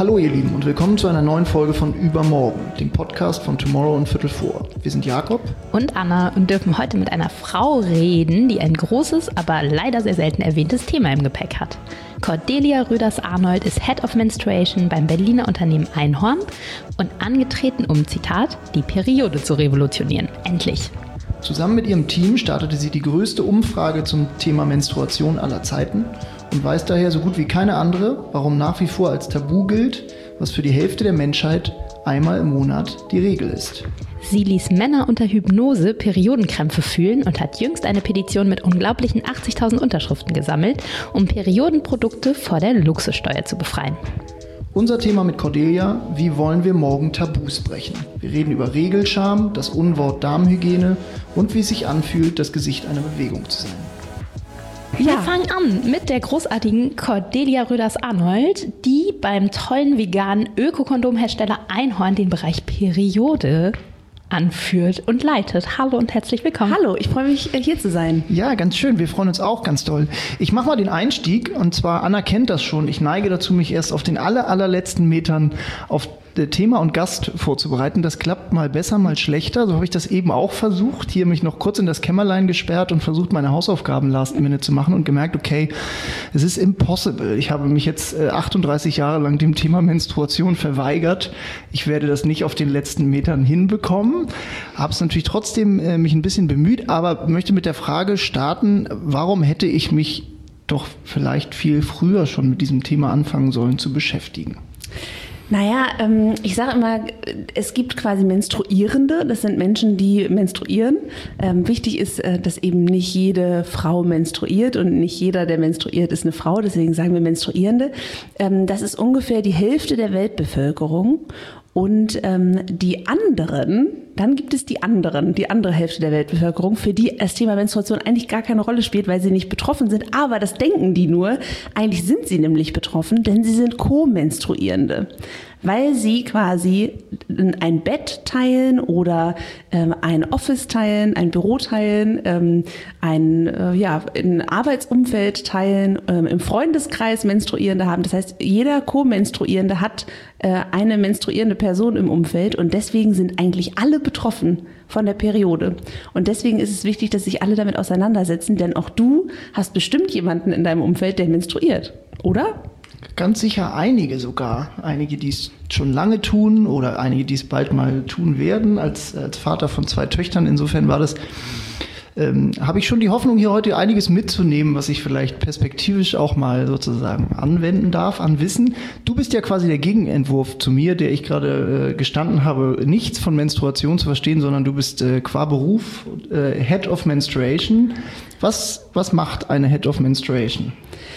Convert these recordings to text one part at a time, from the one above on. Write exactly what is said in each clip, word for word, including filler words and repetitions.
Hallo ihr Lieben und willkommen zu einer neuen Folge von Übermorgen, dem Podcast von Tomorrow und Viertel vor. Wir sind Jakob und Anna und dürfen heute mit einer Frau reden, die ein großes, aber leider sehr selten erwähntes Thema im Gepäck hat. Cordelia Rüders-Arnold ist Head of Menstruation beim Berliner Unternehmen Einhorn und angetreten, um, Zitat, die Periode zu revolutionieren. Endlich. Zusammen mit ihrem Team startete sie die größte Umfrage zum Thema Menstruation aller Zeiten und weiß daher so gut wie keine andere, warum nach wie vor als Tabu gilt, was für die Hälfte der Menschheit einmal im Monat die Regel ist. Sie ließ Männer unter Hypnose Periodenkrämpfe fühlen und hat jüngst eine Petition mit unglaublichen achtzigtausend Unterschriften gesammelt, um Periodenprodukte vor der Luxussteuer zu befreien. Unser Thema mit Cordelia: Wie wollen wir morgen Tabus brechen? Wir reden über Regelscham, das Unwort Darmhygiene und wie es sich anfühlt, das Gesicht einer Bewegung zu sein. Ja. Wir fangen an mit der großartigen Cordelia Rüders-Arnold, die beim tollen veganen Ökokondomhersteller Einhorn den Bereich Periode anführt und leitet. Hallo und herzlich willkommen. Hallo, ich freue mich, hier zu sein. Ja, ganz schön. Wir freuen uns auch ganz doll. Ich mache mal den Einstieg und zwar, Anna kennt das schon. Ich neige dazu, mich erst auf den aller, allerletzten Metern auf Thema und Gast vorzubereiten. Das klappt mal besser, mal schlechter. So habe ich das eben auch versucht. Hier mich noch kurz in das Kämmerlein gesperrt und versucht, meine Hausaufgaben last minute zu machen und gemerkt, okay, es ist impossible. Ich habe mich jetzt äh, achtunddreißig Jahre lang dem Thema Menstruation verweigert. Ich werde das nicht auf den letzten Metern hinbekommen. Habe es natürlich trotzdem äh, mich ein bisschen bemüht, aber möchte mit der Frage starten, warum hätte ich mich doch vielleicht viel früher schon mit diesem Thema anfangen sollen zu beschäftigen? Naja, ähm, ich sage immer, es gibt quasi Menstruierende, das sind Menschen, die menstruieren. Ähm, wichtig ist, äh, dass eben nicht jede Frau menstruiert und nicht jeder, der menstruiert, ist eine Frau, deswegen sagen wir Menstruierende. Ähm, das ist ungefähr die Hälfte der Weltbevölkerung. Und ähm, die anderen, dann gibt es die anderen, die andere Hälfte der Weltbevölkerung, für die das Thema Menstruation eigentlich gar keine Rolle spielt, weil sie nicht betroffen sind. Aber das denken die nur. Eigentlich sind sie nämlich betroffen, denn sie sind Co-Menstruierende. Weil sie quasi ein Bett teilen oder ähm, ein Office teilen, ein Büro teilen, ähm, ein, äh, ja, ein Arbeitsumfeld teilen, ähm, im Freundeskreis Menstruierende haben. Das heißt, jeder Co-Menstruierende hat äh, eine menstruierende Person im Umfeld und deswegen sind eigentlich alle betroffen von der Periode. Und deswegen ist es wichtig, dass sich alle damit auseinandersetzen, denn auch du hast bestimmt jemanden in deinem Umfeld, der menstruiert, oder? Ganz sicher einige sogar. Einige, die es schon lange tun oder einige, die es bald mal tun werden. Als, als Vater von zwei Töchtern, insofern war das, ähm, habe ich schon die Hoffnung, hier heute einiges mitzunehmen, was ich vielleicht perspektivisch auch mal sozusagen anwenden darf an Wissen. Du bist ja quasi der Gegenentwurf zu mir, der ich gerade äh, gestanden habe, nichts von Menstruation zu verstehen, sondern du bist äh, qua Beruf äh, Head of Menstruation. Was, was macht eine Head of Menstruation?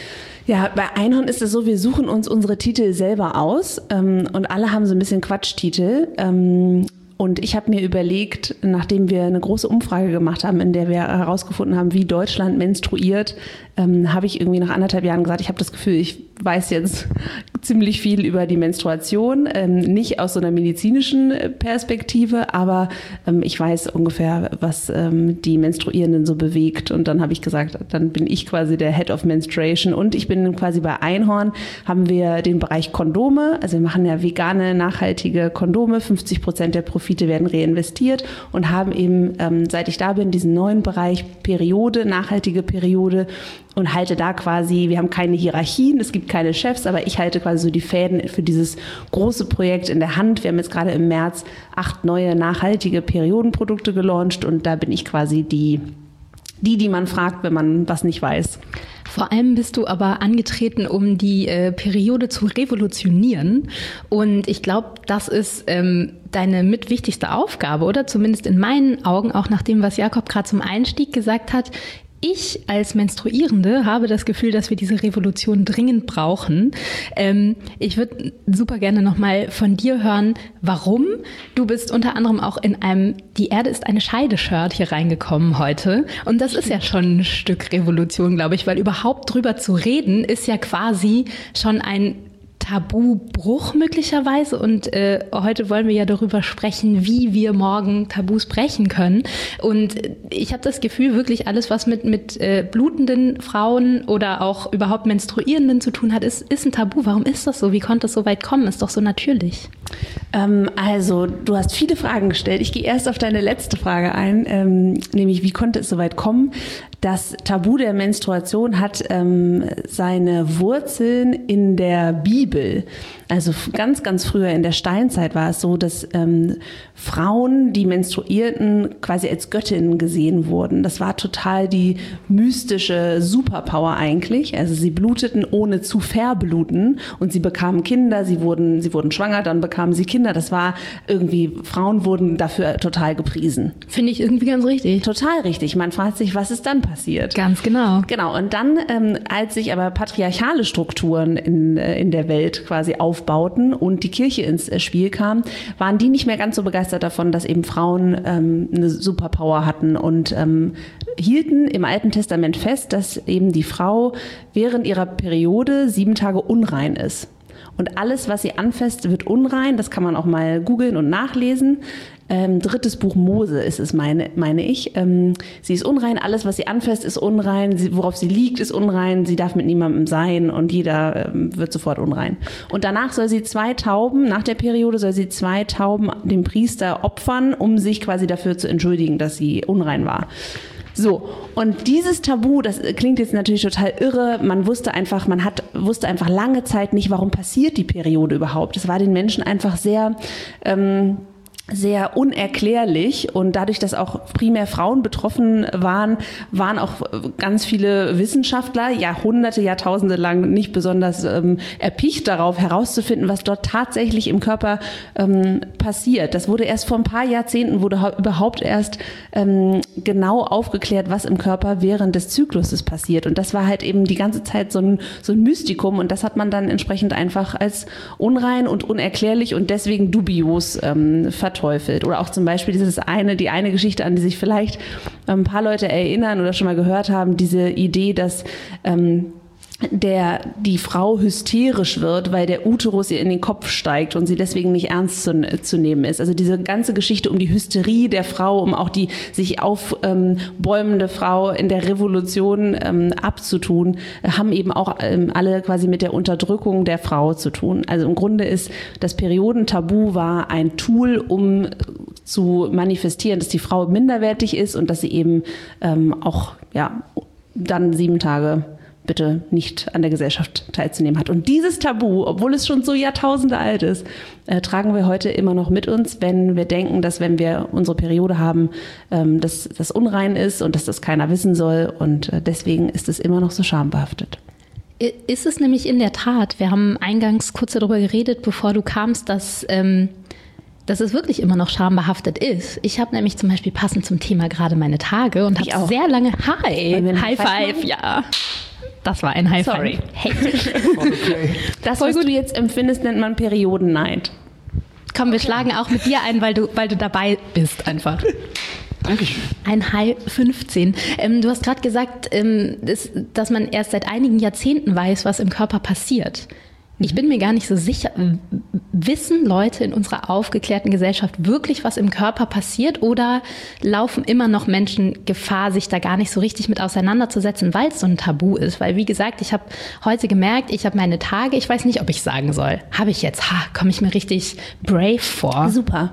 Ja, bei Einhorn ist es so, wir suchen uns unsere Titel selber aus ähm, und alle haben so ein bisschen Quatschtitel. Ähm, und ich habe mir überlegt, nachdem wir eine große Umfrage gemacht haben, in der wir herausgefunden haben, wie Deutschland menstruiert, ähm, habe ich irgendwie nach anderthalb Jahren gesagt, ich habe das Gefühl, ich weiß jetzt ziemlich viel über die Menstruation, ähm, nicht aus so einer medizinischen Perspektive, aber ähm, ich weiß ungefähr, was ähm, die Menstruierenden so bewegt. Und dann habe ich gesagt, dann bin ich quasi der Head of Menstruation und ich bin quasi bei Einhorn, haben wir den Bereich Kondome, also wir machen ja vegane, nachhaltige Kondome, fünfzig Prozent der Profite werden reinvestiert und haben eben, ähm, seit ich da bin, diesen neuen Bereich Periode, nachhaltige Periode und halte da quasi, wir haben keine Hierarchien, es gibt keine Chefs, aber ich halte quasi so die Fäden für dieses große Projekt in der Hand. Wir haben jetzt gerade im März acht neue nachhaltige Periodenprodukte gelauncht und da bin ich quasi die, die, die man fragt, wenn man was nicht weiß. Vor allem bist du aber angetreten, um die äh, Periode zu revolutionieren. Und ich glaube, das ist ähm, deine mitwichtigste Aufgabe, oder? Zumindest in meinen Augen, auch nach dem, was Jakob gerade zum Einstieg gesagt hat. Ich als Menstruierende habe das Gefühl, dass wir diese Revolution dringend brauchen. Ähm, ich würde super gerne nochmal von dir hören, warum. Du bist unter anderem auch in einem Die Erde ist eine Scheide-Shirt hier reingekommen heute. Und das ist ja schon ein Stück Revolution, glaube ich, weil überhaupt drüber zu reden, ist ja quasi schon ein Tabubruch möglicherweise. Und äh, heute wollen wir ja darüber sprechen, wie wir morgen Tabus brechen können. Und ich habe das Gefühl, wirklich alles, was mit, mit äh, blutenden Frauen oder auch überhaupt Menstruierenden zu tun hat, ist, ist ein Tabu. Warum ist das so? Wie konnte es so weit kommen? Ist doch so natürlich. Ähm, also, du hast viele Fragen gestellt. Ich gehe erst auf deine letzte Frage ein, ähm, nämlich wie konnte es so weit kommen? Das Tabu der Menstruation hat ähm, seine Wurzeln in der Bibel. Also ganz, ganz früher in der Steinzeit war es so, dass ähm, Frauen, die menstruierten, quasi als Göttinnen gesehen wurden. Das war total die mystische Superpower eigentlich. Also sie bluteten ohne zu verbluten und sie bekamen Kinder, sie wurden, sie wurden schwanger, dann bekamen sie Kinder. Das war irgendwie, Frauen wurden dafür total gepriesen. Finde ich irgendwie ganz richtig. Total richtig. Man fragt sich, was ist dann passiert? Ganz genau. Genau. Und dann, ähm, als sich aber patriarchale Strukturen in, äh, in der Welt quasi aufbauten und die Kirche ins äh, Spiel kam, waren die nicht mehr ganz so begeistert davon, dass eben Frauen ähm, eine Superpower hatten und ähm, hielten im Alten Testament fest, dass eben die Frau während ihrer Periode sieben Tage unrein ist. Und alles, was sie anfasst, wird unrein. Das kann man auch mal googeln und nachlesen. Ähm, drittes Buch Mose ist es, meine, meine ich. Ähm, sie ist unrein, alles, was sie anfasst, ist unrein. Sie, worauf sie liegt, ist unrein. Sie darf mit niemandem sein und jeder ähm, wird sofort unrein. Und danach soll sie zwei Tauben, nach der Periode soll sie zwei Tauben dem Priester opfern, um sich quasi dafür zu entschuldigen, dass sie unrein war. So, und dieses Tabu, das klingt jetzt natürlich total irre, man wusste einfach, man hat, wusste einfach lange Zeit nicht, warum passiert die Periode überhaupt. Es war den Menschen einfach sehr, ähm, sehr unerklärlich und dadurch, dass auch primär Frauen betroffen waren, waren auch ganz viele Wissenschaftler Jahrhunderte, Jahrtausende lang nicht besonders ähm, erpicht darauf herauszufinden, was dort tatsächlich im Körper ähm, passiert. Das wurde erst vor ein paar Jahrzehnten, wurde ha- überhaupt erst ähm, genau aufgeklärt, was im Körper während des Zykluses passiert. Und das war halt eben die ganze Zeit so ein, so ein Mystikum und das hat man dann entsprechend einfach als unrein und unerklärlich und deswegen dubios ähm, verteufelt. Oder auch zum Beispiel dieses eine, die eine Geschichte, an die sich vielleicht ein paar Leute erinnern oder schon mal gehört haben, diese Idee, dass ähm, der, die Frau hysterisch wird, weil der Uterus ihr in den Kopf steigt und sie deswegen nicht ernst zu, zu nehmen ist. Also diese ganze Geschichte um die Hysterie der Frau, um auch die sich aufbäumende ähm, Frau in der Revolution ähm, abzutun, haben eben auch ähm, alle quasi mit der Unterdrückung der Frau zu tun. Also im Grunde ist das Periodentabu war ein Tool, um zu manifestieren, dass die Frau minderwertig ist und dass sie eben ähm, auch ja dann sieben Tage bitte nicht an der Gesellschaft teilzunehmen hat. Und dieses Tabu, obwohl es schon so Jahrtausende alt ist, äh, tragen wir heute immer noch mit uns, wenn wir denken, dass wenn wir unsere Periode haben, ähm, dass das unrein ist und dass das keiner wissen soll. Und äh, deswegen ist es immer noch so schambehaftet. Ist es nämlich in der Tat. Wir haben eingangs kurz darüber geredet, bevor du kamst, dass... Ähm dass es wirklich immer noch schambehaftet ist. Ich habe nämlich zum Beispiel passend zum Thema gerade meine Tage und habe sehr lange... Hi, High Five, ja. Das war ein High Five. Sorry. Hey. Okay. Das, was du jetzt empfindest, nennt man Periodenneid. Komm, wir schlagen auch mit dir ein, weil du, weil du dabei bist einfach. Dankeschön. Ein High fünfzehn. Ähm, du hast gerade gesagt, ähm, das, dass man erst seit einigen Jahrzehnten weiß, was im Körper passiert. Ich bin mir gar nicht so sicher, wissen Leute in unserer aufgeklärten Gesellschaft wirklich, was im Körper passiert oder laufen immer noch Menschen Gefahr, sich da gar nicht so richtig mit auseinanderzusetzen, weil es so ein Tabu ist? Weil wie gesagt, ich habe heute gemerkt, ich habe meine Tage, ich weiß nicht, ob ich sagen soll. Habe ich jetzt, ha, komme ich mir richtig brave vor. Super.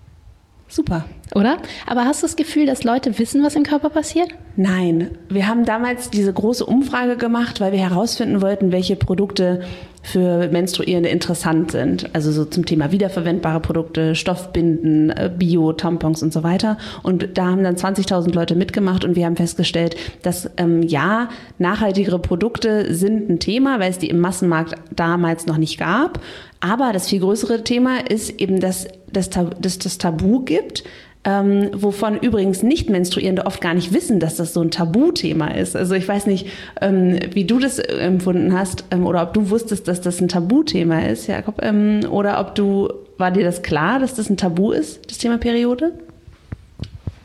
Super. Oder? Aber hast du das Gefühl, dass Leute wissen, was im Körper passiert? Nein. Wir haben damals diese große Umfrage gemacht, weil wir herausfinden wollten, welche Produkte für Menstruierende interessant sind. Also so zum Thema wiederverwendbare Produkte, Stoffbinden, Bio, Tampons und so weiter. Und da haben dann zwanzigtausend Leute mitgemacht und wir haben festgestellt, dass ähm, ja, nachhaltigere Produkte sind ein Thema, weil es die im Massenmarkt damals noch nicht gab. Aber das viel größere Thema ist eben, dass das das Tabu gibt, Ähm, wovon übrigens Nicht-Menstruierende oft gar nicht wissen, dass das so ein Tabuthema ist. Also ich weiß nicht, ähm, wie du das empfunden hast ähm, oder ob du wusstest, dass das ein Tabuthema ist, Jakob, ähm, oder ob du, war dir das klar, dass das ein Tabu ist, das Thema Periode?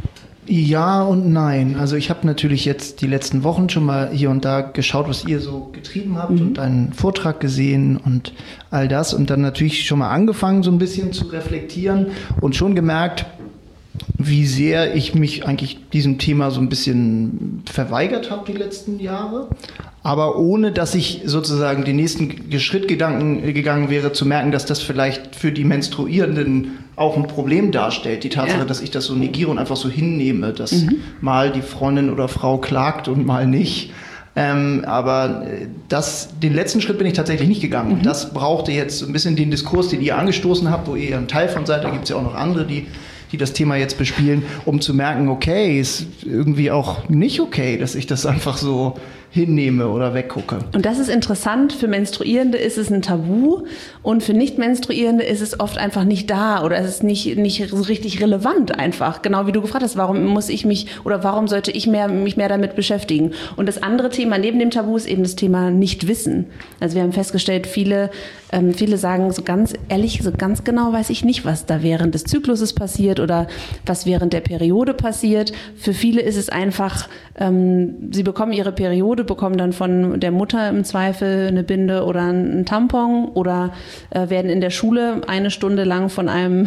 Ja und nein. Also ich habe natürlich jetzt die letzten Wochen schon mal hier und da geschaut, was ihr so getrieben habt mhm. und einen Vortrag gesehen und all das und dann natürlich schon mal angefangen, so ein bisschen zu reflektieren und schon gemerkt, wie sehr ich mich eigentlich diesem Thema so ein bisschen verweigert habe die letzten Jahre, aber ohne, dass ich sozusagen den nächsten Schritt Gedanken gegangen wäre, zu merken, dass das vielleicht für die Menstruierenden auch ein Problem darstellt. Die Tatsache, ja. dass ich das so negiere und einfach so hinnehme, dass mhm. mal die Freundin oder Frau klagt und mal nicht. Ähm, aber das, den letzten Schritt bin ich tatsächlich nicht gegangen. Mhm. Und das brauchte jetzt so ein bisschen den Diskurs, den ihr angestoßen habt, wo ihr ein Teil von seid. Da gibt es ja auch noch andere, die die das Thema jetzt bespielen, um zu merken, okay, ist irgendwie auch nicht okay, dass ich das einfach so hinnehme oder weggucke. Und das ist interessant, für Menstruierende ist es ein Tabu und für Nicht-Menstruierende ist es oft einfach nicht da oder es ist nicht, nicht so richtig relevant einfach. Genau wie du gefragt hast, warum muss ich mich oder warum sollte ich mehr, mich mehr damit beschäftigen? Und das andere Thema neben dem Tabu ist eben das Thema Nichtwissen. Also wir haben festgestellt, viele, ähm, viele sagen so ganz ehrlich, so ganz genau weiß ich nicht, was da während des Zykluses passiert oder was während der Periode passiert. Für viele ist es einfach, ähm, sie bekommen ihre Periode, bekommen dann von der Mutter im Zweifel eine Binde oder einen Tampon oder äh, werden in der Schule eine Stunde lang von einem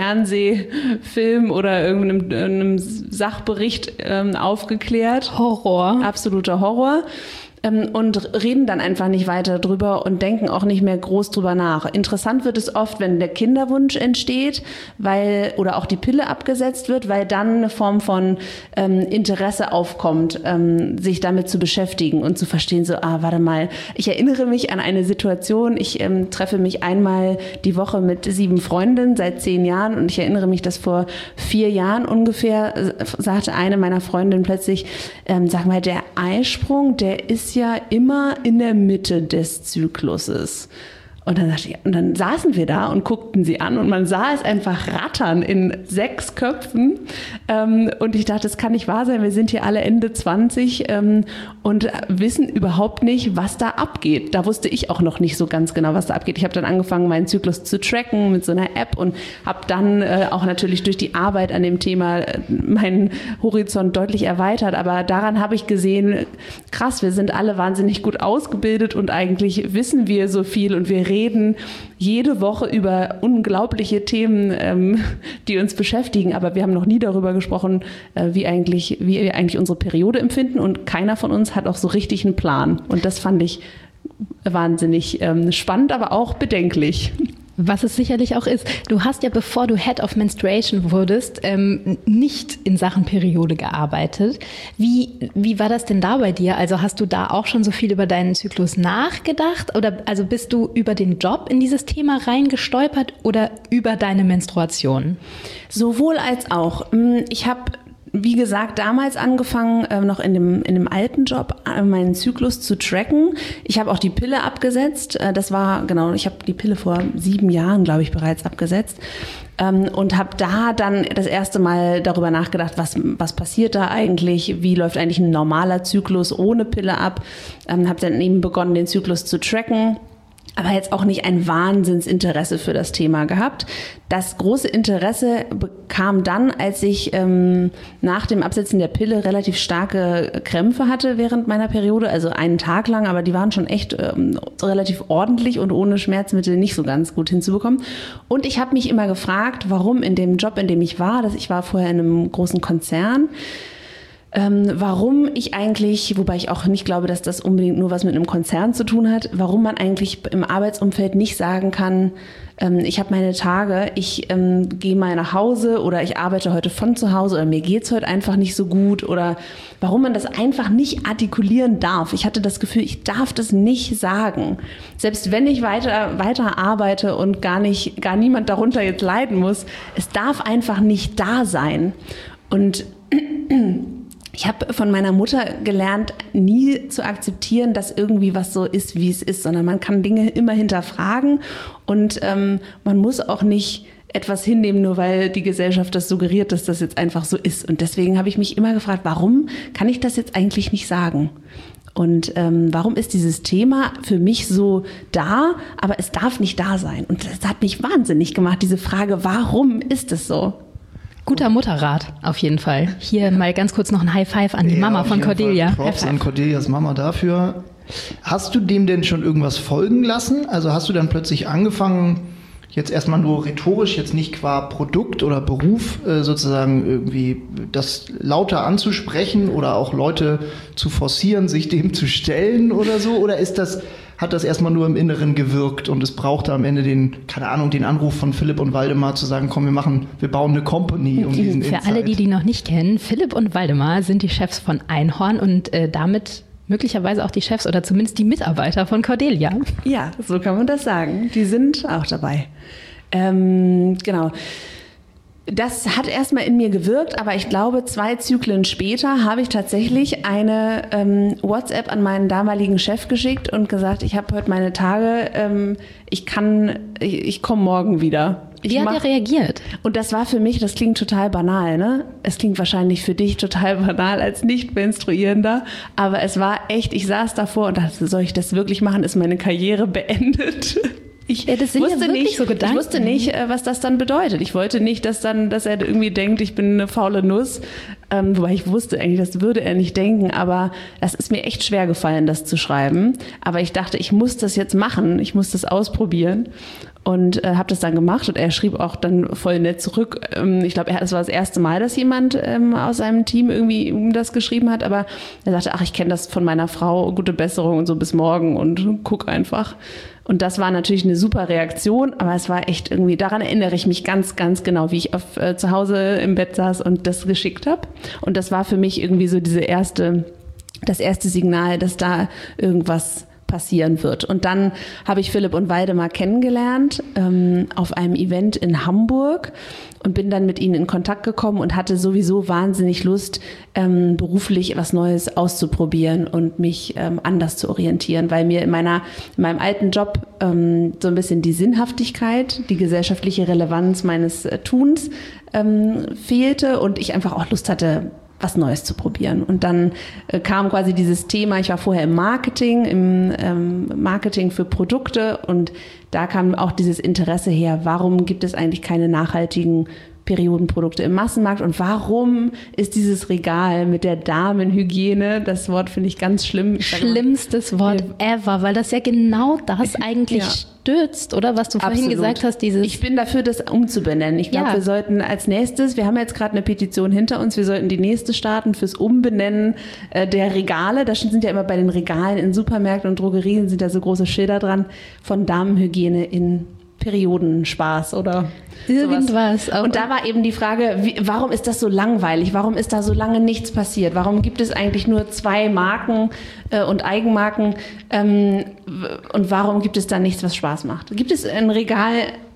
Fernsehfilm oder irgendeinem einem Sachbericht ähm, aufgeklärt. Horror. Absoluter Horror. Und reden dann einfach nicht weiter drüber und denken auch nicht mehr groß drüber nach. Interessant wird es oft, wenn der Kinderwunsch entsteht, weil oder auch die Pille abgesetzt wird, weil dann eine Form von ähm, Interesse aufkommt, ähm, sich damit zu beschäftigen und zu verstehen, so, ah, warte mal, ich erinnere mich an eine Situation, ich ähm, treffe mich einmal die Woche mit sieben Freundinnen seit zehn Jahren und ich erinnere mich, dass vor vier Jahren ungefähr äh, sagte eine meiner Freundinnen plötzlich, ähm, sag mal, der Eisprung, der ist ja immer in der Mitte des Zykluses. Und dann, dachte ich, und dann saßen wir da und guckten sie an und man sah es einfach rattern in sechs Köpfen. Ähm, und ich dachte, das kann nicht wahr sein. Wir sind hier alle Ende zwanzig ähm, und wissen überhaupt nicht, was da abgeht. Da wusste ich auch noch nicht so ganz genau, was da abgeht. Ich habe dann angefangen, meinen Zyklus zu tracken mit so einer App und habe dann äh, auch natürlich durch die Arbeit an dem Thema äh, meinen Horizont deutlich erweitert. Aber daran habe ich gesehen, krass, wir sind alle wahnsinnig gut ausgebildet und eigentlich wissen wir so viel und wir reden reden jede Woche über unglaubliche Themen, ähm, die uns beschäftigen, aber wir haben noch nie darüber gesprochen, äh, wie eigentlich, wie wir eigentlich unsere Periode empfinden und keiner von uns hat auch so richtig einen Plan. Und das fand ich wahnsinnig ähm, spannend, aber auch bedenklich. Was es sicherlich auch ist. Du hast ja, bevor du Head of Menstruation wurdest, ähm, nicht in Sachen Periode gearbeitet. Wie, wie war das denn da bei dir? Also hast du da auch schon so viel über deinen Zyklus nachgedacht? Oder also bist du über den Job in dieses Thema reingestolpert oder über deine Menstruation? Sowohl als auch. Ich habe wie gesagt, damals angefangen, äh, noch in dem, in dem alten Job, äh, meinen Zyklus zu tracken. Ich habe auch die Pille abgesetzt. Äh, das war, genau, ich habe die Pille vor sieben Jahren, glaube ich, bereits abgesetzt. Ähm, und habe da dann das erste Mal darüber nachgedacht, was, was passiert da eigentlich, wie läuft eigentlich ein normaler Zyklus ohne Pille ab. Ähm, habe dann eben begonnen, den Zyklus zu tracken. Aber jetzt auch nicht ein Wahnsinnsinteresse für das Thema gehabt. Das große Interesse kam dann, als ich ähm, nach dem Absetzen der Pille relativ starke Krämpfe hatte während meiner Periode, also einen Tag lang, aber die waren schon echt ähm, relativ ordentlich und ohne Schmerzmittel nicht so ganz gut hinzubekommen. Und ich habe mich immer gefragt, warum in dem Job, in dem ich war, dass ich war vorher in einem großen Konzern, Ähm, warum ich eigentlich, wobei ich auch nicht glaube, dass das unbedingt nur was mit einem Konzern zu tun hat, warum man eigentlich im Arbeitsumfeld nicht sagen kann, ähm, ich habe meine Tage, ich ähm, gehe mal nach Hause oder ich arbeite heute von zu Hause oder mir geht's heute einfach nicht so gut oder warum man das einfach nicht artikulieren darf. Ich hatte das Gefühl, ich darf das nicht sagen. Selbst wenn ich weiter, weiter arbeite und gar nicht, gar niemand darunter jetzt leiden muss, es darf einfach nicht da sein. Und ich habe von meiner Mutter gelernt, nie zu akzeptieren, dass irgendwie was so ist, wie es ist, sondern man kann Dinge immer hinterfragen und ähm, man muss auch nicht etwas hinnehmen, nur weil die Gesellschaft das suggeriert, dass das jetzt einfach so ist. Und deswegen habe ich mich immer gefragt, warum kann ich das jetzt eigentlich nicht sagen? Und ähm, warum ist dieses Thema für mich so da, aber es darf nicht da sein? Und das hat mich wahnsinnig gemacht, diese Frage, warum ist es so? Guter Mutterrat, auf jeden Fall. Hier mal ganz kurz noch ein High Five an die Ja, Mama von Cordelia. Props an Cordelias Mama dafür. Hast du dem denn schon irgendwas folgen lassen? Also hast du dann plötzlich angefangen, jetzt erstmal nur rhetorisch, jetzt nicht qua Produkt oder Beruf äh, sozusagen irgendwie das lauter anzusprechen oder auch Leute zu forcieren, sich dem zu stellen oder so? Oder ist das, hat das erstmal nur im Inneren gewirkt und es brauchte am Ende den, keine Ahnung, den Anruf von Philipp und Waldemar zu sagen, komm, wir machen, wir bauen eine Company um diesen Für Insight. alle, die die noch nicht kennen, Philipp und Waldemar sind die Chefs von Einhorn und äh, damit möglicherweise auch die Chefs oder zumindest die Mitarbeiter von Cordelia. Ja, so kann man das sagen. Die sind auch dabei. Ähm, genau. Das hat erstmal in mir gewirkt, aber ich glaube, zwei Zyklen später habe ich tatsächlich eine ähm, WhatsApp an meinen damaligen Chef geschickt und gesagt, ich habe heute meine Tage, ähm, ich kann, ich, ich komme morgen wieder. Ich Wie hat mach- er reagiert? Und das war für mich, das klingt total banal, ne? Es klingt wahrscheinlich für dich total banal als Nicht-Menstruierender, aber es war echt, ich saß davor und dachte, soll ich das wirklich machen? Ist meine Karriere beendet? Ich Ja, das sind ja wusste wirklich nicht, so Gedanken. ich wusste nicht, äh, was das dann bedeutet. Ich wollte nicht, dass dann, dass er irgendwie denkt, ich bin eine faule Nuss. Ähm, wobei ich wusste eigentlich, das würde er nicht denken. Aber das ist mir echt schwer gefallen, das zu schreiben. Aber ich dachte, ich muss das jetzt machen. Ich muss das ausprobieren. Und äh, habe das dann gemacht und er schrieb auch dann voll nett zurück. Ähm, ich glaube, das war das erste Mal, dass jemand ähm, aus seinem Team irgendwie ihm das geschrieben hat. Aber er sagte, ach, ich kenne das von meiner Frau, gute Besserung und so bis morgen und guck einfach. Und das war natürlich eine super Reaktion, aber es war echt irgendwie, daran erinnere ich mich ganz, ganz genau, wie ich auf, äh, zu Hause im Bett saß und das geschickt habe. Und das war für mich irgendwie so diese erste, das erste Signal, dass da irgendwas passieren wird. Und dann habe ich Philipp und Waldemar kennengelernt ähm, auf einem Event in Hamburg und bin dann mit ihnen in Kontakt gekommen und hatte sowieso wahnsinnig Lust, ähm, beruflich was Neues auszuprobieren und mich ähm, anders zu orientieren, weil mir in meiner in meinem alten Job ähm, so ein bisschen die Sinnhaftigkeit, die gesellschaftliche Relevanz meines äh, Tuns ähm, fehlte und ich einfach auch Lust hatte, was Neues zu probieren. Und dann äh, kam quasi dieses Thema, ich war vorher im Marketing, im ähm, Marketing für Produkte und da kam auch dieses Interesse her, warum gibt es eigentlich keine nachhaltigen Periodenprodukte im Massenmarkt und warum ist dieses Regal mit der Damenhygiene, das Wort finde ich ganz schlimm. Ich sage immer, Schlimmstes Wort ever, weil das ja genau das eigentlich Ja. stürzt, oder? Was du vorhin Absolut. gesagt hast, dieses... Ich bin dafür, das umzubenennen. Ich glaube, Ja. wir sollten als nächstes, wir haben jetzt gerade eine Petition hinter uns, wir sollten die nächste starten fürs Umbenennen äh, der Regale. Da sind ja immer bei den Regalen in Supermärkten und Drogerien sind da so große Schilder dran von Damenhygiene in Periodenspaß oder Irgendwas. sowas. Und da war eben die Frage, wie, warum ist das so langweilig? Warum ist da so lange nichts passiert? Warum gibt es eigentlich nur zwei Marken äh, und Eigenmarken? Ähm, und warum gibt es da nichts, was Spaß macht? Gibt es ein Regal,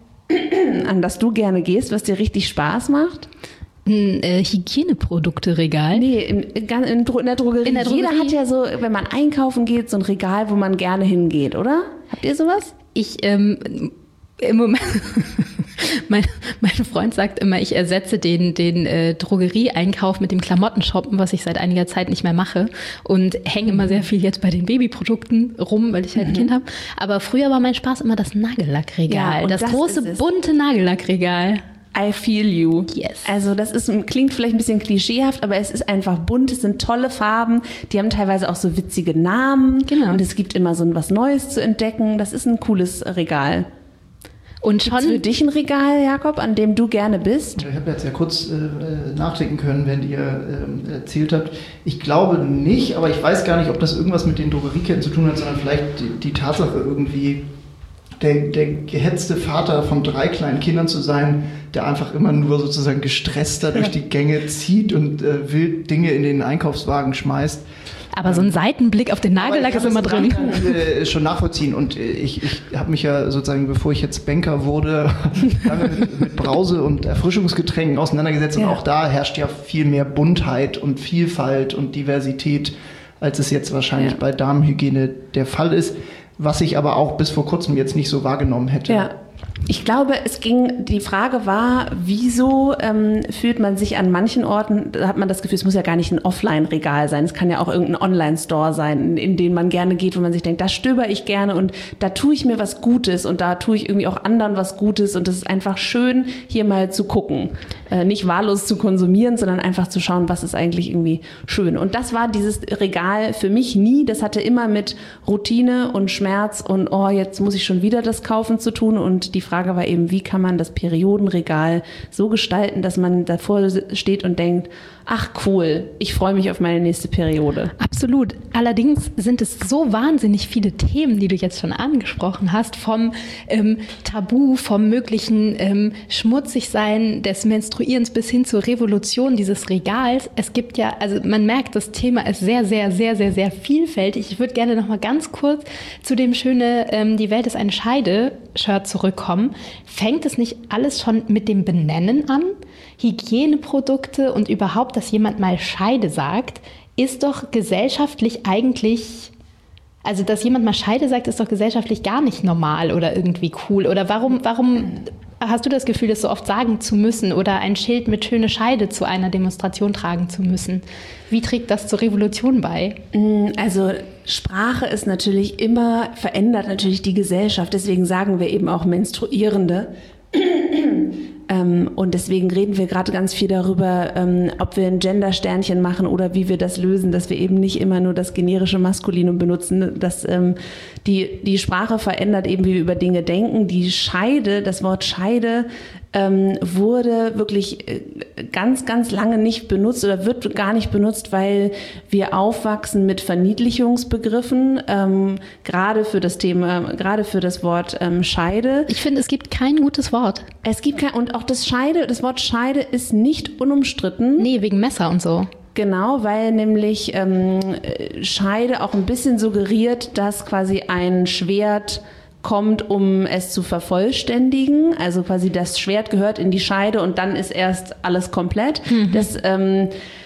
an das du gerne gehst, was dir richtig Spaß macht? Ein äh, Hygieneprodukte-Regal. Nee, in, in, in, Dro- in der Drogerie. In der Drogerie. Jeder hat ja so, wenn man einkaufen geht, so ein Regal, wo man gerne hingeht, oder? Habt ihr sowas? Ich, ähm, im Moment, mein, mein Freund sagt immer, ich ersetze den, den äh, Drogerieeinkauf mit dem Klamottenshoppen, was ich seit einiger Zeit nicht mehr mache und hänge immer sehr viel jetzt bei den Babyprodukten rum, weil ich halt ein Kind habe. Aber früher war mein Spaß immer das Nagellackregal, Ja, und das, das große ist es. bunte Nagellackregal. I feel you. Yes. Also das ist, klingt vielleicht ein bisschen klischeehaft, aber es ist einfach bunt, es sind tolle Farben, die haben teilweise auch so witzige Namen Genau. und es gibt immer so was Neues zu entdecken. Das ist ein cooles Regal. Und Gibt's für schon, dich ein Regal, Jakob, an dem du gerne bist? Ich habe jetzt ja kurz äh, nachdenken können, während ihr äh, erzählt habt. Ich glaube nicht, aber ich weiß gar nicht, ob das irgendwas mit den Drogerieketten zu tun hat, sondern vielleicht die, die Tatsache irgendwie, der, der gehetzte Vater von drei kleinen Kindern zu sein, der einfach immer nur sozusagen gestresster durch die Gänge zieht und äh, wild Dinge in den Einkaufswagen schmeißt. aber so ein Seitenblick auf den Nagellack ist immer drin. Ich kann das äh, schon nachvollziehen und äh, ich, ich habe mich ja sozusagen, bevor ich jetzt Banker wurde, lange mit, mit Brause und Erfrischungsgetränken auseinandergesetzt Ja. und auch da herrscht ja viel mehr Buntheit und Vielfalt und Diversität, als es jetzt wahrscheinlich Ja. bei Damenhygiene der Fall ist, was ich aber auch bis vor kurzem jetzt nicht so wahrgenommen hätte. Ja. Ich glaube, es ging, die Frage war, wieso ähm, fühlt man sich an manchen Orten, da hat man das Gefühl, es muss ja gar nicht ein Offline-Regal sein, es kann ja auch irgendein Online-Store sein, in, in den man gerne geht, wo man sich denkt, da stöber ich gerne und da tue ich mir was Gutes und da tue ich irgendwie auch anderen was Gutes und es ist einfach schön, hier mal zu gucken. Äh, nicht wahllos zu konsumieren, sondern einfach zu schauen, was ist eigentlich irgendwie schön. Und das war dieses Regal für mich nie, das hatte immer mit Routine und Schmerz und oh, jetzt muss ich schon wieder das kaufen zu tun und die Frage war eben, wie kann man das Periodenregal so gestalten, dass man davor steht und denkt, ach cool, ich freue mich auf meine nächste Periode. Absolut. Allerdings sind es so wahnsinnig viele Themen, die du jetzt schon angesprochen hast, vom ähm, Tabu, vom möglichen ähm, Schmutzigsein des Menstruierens bis hin zur Revolution dieses Regals. Es gibt ja, also man merkt, das Thema ist sehr, sehr, sehr, sehr, sehr vielfältig. Ich würde gerne noch mal ganz kurz zu dem schöne ähm, Die Welt ist eine Scheide-Shirt zurückkommen. Fängt es nicht alles schon mit dem Benennen an? Hygieneprodukte und überhaupt, dass jemand mal Scheide sagt, ist doch gesellschaftlich eigentlich, also dass jemand mal Scheide sagt, ist doch gesellschaftlich gar nicht normal oder irgendwie cool. Oder warum, warum hast du das Gefühl, das so oft sagen zu müssen oder ein Schild mit schöne Scheide zu einer Demonstration tragen zu müssen? Wie trägt das zur Revolution bei? Also Sprache ist natürlich immer, verändert natürlich die Gesellschaft. Deswegen sagen wir eben auch Menstruierende. Ähm, und deswegen reden wir gerade ganz viel darüber, ähm, ob wir ein Gender-Sternchen machen oder wie wir das lösen, dass wir eben nicht immer nur das generische Maskulinum benutzen. Dass ähm, die, die Sprache verändert eben, wie wir über Dinge denken. Die Scheide, das Wort Scheide, ähm, wurde wirklich ganz, ganz lange nicht benutzt oder wird gar nicht benutzt, weil wir aufwachsen mit Verniedlichungsbegriffen, ähm, gerade für das Thema, gerade für das Wort ähm, Scheide. Ich finde, es gibt kein gutes Wort. Es gibt kein, und auch das Scheide, das Wort Scheide ist nicht unumstritten. Nee, wegen Messer und so. Genau, weil nämlich ähm, Scheide auch ein bisschen suggeriert, dass quasi ein Schwert kommt, um es zu vervollständigen. Also quasi das Schwert gehört in die Scheide und dann ist erst alles komplett. Mhm. Das, ähm,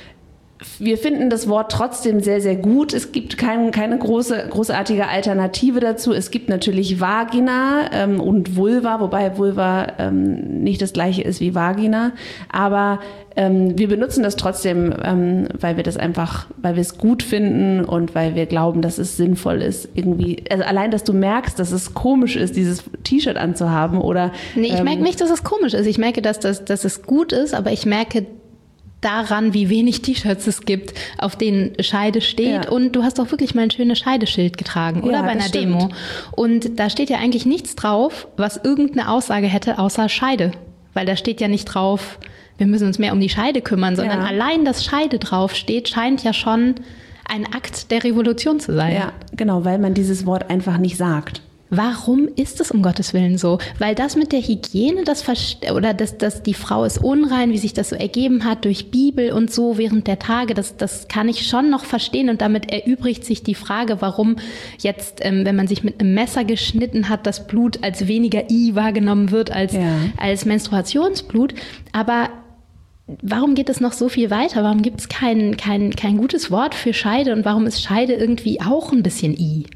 wir finden das Wort trotzdem sehr, sehr gut. Es gibt kein, keine große, großartige Alternative dazu. Es gibt natürlich Vagina ähm, und Vulva, wobei Vulva ähm, nicht das gleiche ist wie Vagina. Aber ähm, wir benutzen das trotzdem, ähm, weil wir das einfach, weil wir es gut finden und weil wir glauben, dass es sinnvoll ist. Irgendwie, also allein, dass du merkst, dass es komisch ist, dieses T-Shirt anzuhaben oder. Nee, ich ähm, merke nicht, dass es komisch ist. Ich merke, dass, das, dass es gut ist, aber ich merke daran, wie wenig T-Shirts es gibt, auf denen Scheide steht. Ja. Und du hast doch wirklich mal ein schönes Scheideschild getragen, oder? Ja, bei einer stimmt. Demo. Und da steht ja eigentlich nichts drauf, was irgendeine Aussage hätte, außer Scheide. Weil da steht ja nicht drauf, wir müssen uns mehr um die Scheide kümmern, sondern ja. allein, dass Scheide draufsteht, scheint ja schon ein Akt der Revolution zu sein. Ja, genau, weil man dieses Wort einfach nicht sagt. Warum ist es um Gottes Willen so? Weil das mit der Hygiene, das oder dass, dass die Frau ist unrein, wie sich das so ergeben hat durch Bibel und so während der Tage, das, das kann ich schon noch verstehen und damit erübrigt sich die Frage, warum jetzt, ähm, wenn man sich mit einem Messer geschnitten hat, das Blut als weniger I wahrgenommen wird als, ja. als Menstruationsblut. Aber warum geht es noch so viel weiter? Warum gibt es kein, kein, kein gutes Wort für Scheide und warum ist Scheide irgendwie auch ein bisschen I?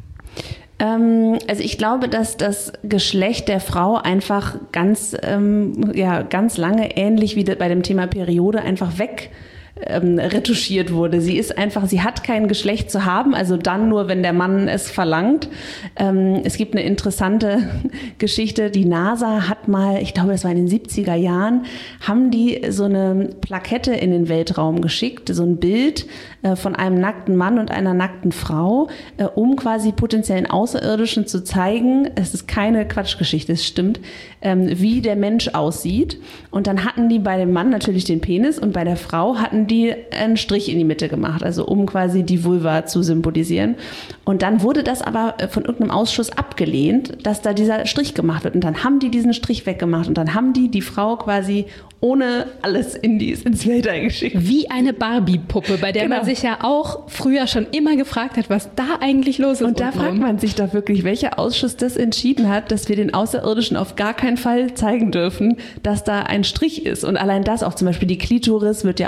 Also ich glaube, dass das Geschlecht der Frau einfach ganz, ähm, ja, ganz lange ähnlich wie bei dem Thema Periode einfach weg ähm, retuschiert wurde. Sie ist einfach, sie hat kein Geschlecht zu haben, also dann nur, wenn der Mann es verlangt. Ähm, es gibt eine interessante Geschichte. Die NASA hat mal, ich glaube, das war in den siebziger Jahren, haben die so eine Plakette in den Weltraum geschickt, so ein Bild äh, von einem nackten Mann und einer nackten Frau, äh, um quasi potenziellen Außerirdischen zu zeigen, es ist keine Quatschgeschichte, es stimmt, ähm, wie der Mensch aussieht. Und dann hatten die bei dem Mann natürlich den Penis und bei der Frau hatten die einen Strich in die Mitte gemacht, also um quasi die Vulva zu symbolisieren. Und dann wurde das aber von irgendeinem Ausschuss abgelehnt, dass da dieser Strich gemacht wird. Und dann haben die diesen Strich weggemacht und dann haben die die Frau quasi ohne alles in die, ins Weltall geschickt. Wie eine Barbie-Puppe, bei der genau. man sich ja auch früher schon immer gefragt hat, was da eigentlich los ist. Und da fragt man sich doch wirklich, welcher Ausschuss das entschieden hat, dass wir den Außerirdischen auf gar keinen Fall zeigen dürfen, dass da ein Strich ist. Und allein das auch zum Beispiel die Klitoris wird ja auch in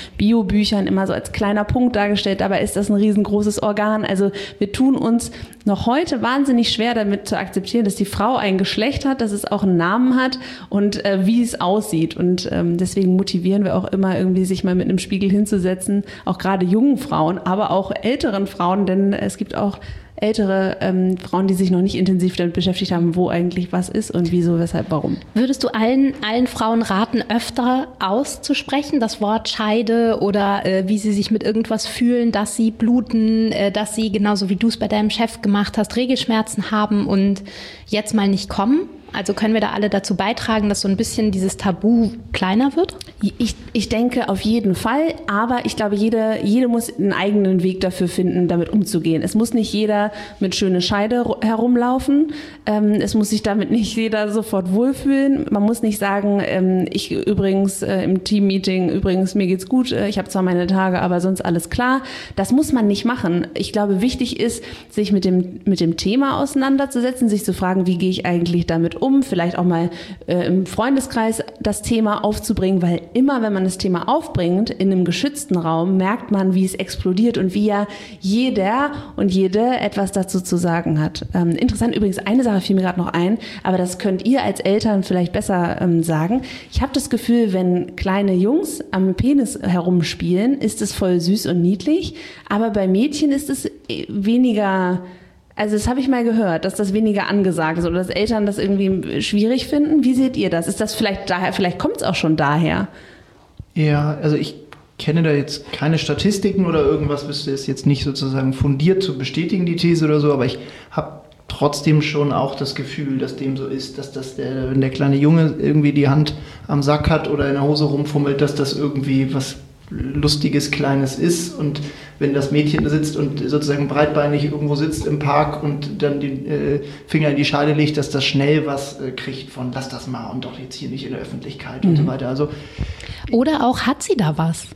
Biobüchern immer so als kleiner Punkt dargestellt, dabei ist das ein riesengroßes Organ. Also wir tun uns noch heute wahnsinnig schwer damit zu akzeptieren, dass die Frau ein Geschlecht hat, dass es auch einen Namen hat und äh, wie es aussieht. Und ähm, deswegen motivieren wir auch immer irgendwie, sich mal mit einem Spiegel hinzusetzen, auch gerade jungen Frauen, aber auch älteren Frauen, denn es gibt auch ältere ähm, Frauen, die sich noch nicht intensiv damit beschäftigt haben, wo eigentlich was ist und wieso, weshalb, warum. Würdest du allen, allen Frauen raten, öfter auszusprechen, das Wort Scheide oder äh, wie sie sich mit irgendwas fühlen, dass sie bluten, äh, dass sie, genauso wie du es bei deinem Chef gemacht hast, Regelschmerzen haben und jetzt mal nicht kommen? Also können wir da alle dazu beitragen, dass so ein bisschen dieses Tabu kleiner wird? Ich, ich denke auf jeden Fall, aber ich glaube, jede, jede muss einen eigenen Weg dafür finden, damit umzugehen. Es muss nicht jeder mit schöner Scheide herumlaufen. Ähm, es muss sich damit nicht jeder sofort wohlfühlen. Man muss nicht sagen, ähm, ich übrigens äh, im Teammeeting, übrigens mir geht's gut, äh, ich habe zwar meine Tage, aber sonst alles klar. Das muss man nicht machen. Ich glaube, wichtig ist, sich mit dem, mit dem Thema auseinanderzusetzen, sich zu fragen, wie gehe ich eigentlich damit um? Um, vielleicht auch mal äh, im Freundeskreis das Thema aufzubringen, weil immer, wenn man das Thema aufbringt, in einem geschützten Raum, merkt man, wie es explodiert und wie ja jeder und jede etwas dazu zu sagen hat. Ähm, interessant übrigens, eine Sache fiel mir gerade noch ein, aber das könnt ihr als Eltern vielleicht besser ähm, sagen. Ich habe das Gefühl, wenn kleine Jungs am Penis herumspielen, ist es voll süß und niedlich, aber bei Mädchen ist es weniger... Also das habe ich mal gehört, dass das weniger angesagt ist oder dass Eltern das irgendwie schwierig finden. Wie seht ihr das? Ist das vielleicht daher, vielleicht kommt es auch schon daher? Ja, also ich kenne da jetzt keine Statistiken oder irgendwas, wüsste es jetzt nicht sozusagen fundiert zu bestätigen, die These oder so, aber ich habe trotzdem schon auch das Gefühl, dass dem so ist, dass das der, wenn der kleine Junge irgendwie die Hand am Sack hat oder in der Hose rumfummelt, dass das irgendwie was Lustiges, Kleines ist, und wenn das Mädchen sitzt und sozusagen breitbeinig irgendwo sitzt im Park und dann den äh, Finger in die Scheide legt, dass das schnell was äh, kriegt von lass das mal und doch jetzt hier nicht in der Öffentlichkeit mhm. und so weiter. Also, oder auch hat sie da was?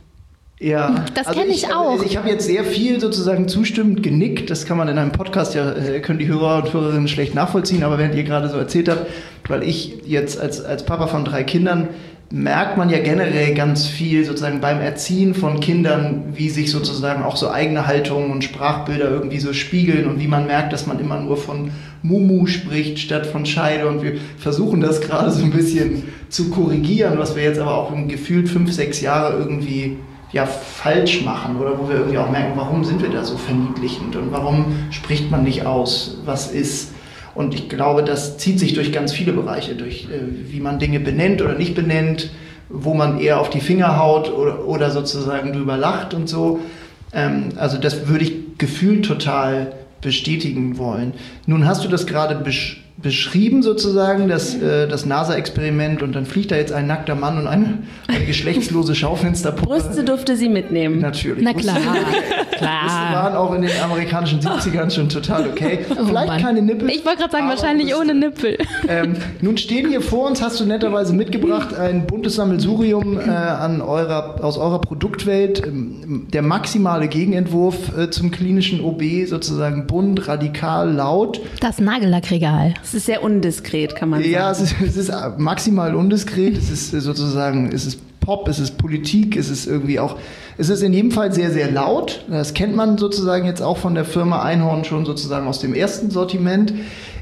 Ja, das also kenne ich, ich auch. Ich habe jetzt sehr viel sozusagen zustimmend genickt. Das kann man in einem Podcast ja, äh, können die Hörer und Hörerinnen schlecht nachvollziehen, aber während ihr gerade so erzählt habt, weil ich jetzt als, als Papa von drei Kindern merkt man ja generell ganz viel sozusagen beim Erziehen von Kindern, wie sich sozusagen auch so eigene Haltungen und Sprachbilder irgendwie so spiegeln und wie man merkt, dass man immer nur von Mumu spricht statt von Scheide, und wir versuchen das gerade so ein bisschen zu korrigieren, was wir jetzt aber auch im gefühlt fünf, sechs Jahre irgendwie ja falsch machen oder wo wir irgendwie auch merken, warum sind wir da so verniedlichend und warum spricht man nicht aus, was ist. Und ich glaube, das zieht sich durch ganz viele Bereiche, durch äh, wie man Dinge benennt oder nicht benennt, wo man eher auf die Finger haut oder, oder sozusagen drüber lacht und so. Ähm, also das würde ich gefühlt total bestätigen wollen. Nun hast du das gerade besch- beschrieben sozusagen, das, äh, das NASA-Experiment, und dann fliegt da jetzt ein nackter Mann und eine, eine geschlechtslose Schaufensterpuppe. Brüste durfte sie mitnehmen. Natürlich. Na klar, klar. Brüste waren auch in den amerikanischen siebzigern schon total okay. Oh Vielleicht Mann. keine Nippel. Ich wollte gerade sagen, wahrscheinlich Brüste. ohne Nippel. Ähm, nun stehen hier vor uns, hast du netterweise mitgebracht, ein buntes Sammelsurium äh, an eurer, aus eurer Produktwelt. Ähm, der maximale Gegenentwurf äh, zum klinischen O B, sozusagen bunt, radikal, laut. Das Nagellackregal. Es ist sehr undiskret, kann man sagen. Ja, es ist, es ist maximal undiskret. Es ist sozusagen, es ist Pop, es ist Politik, es ist irgendwie auch, es ist in jedem Fall sehr, sehr laut. Das kennt man sozusagen jetzt auch von der Firma Einhorn schon sozusagen aus dem ersten Sortiment.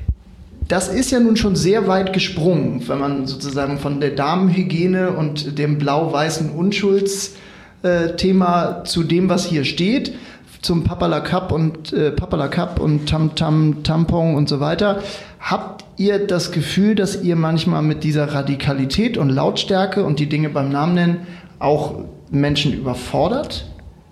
Das ist ja nun schon sehr weit gesprungen, wenn man sozusagen von der Damenhygiene und dem blau-weißen Unschuldsthema zu dem, was hier steht, zum Papala Cup und äh, Papala Cup und Tam Tam Tampon und so weiter. Habt ihr das Gefühl, dass ihr manchmal mit dieser Radikalität und Lautstärke und die Dinge beim Namen nennen auch Menschen überfordert?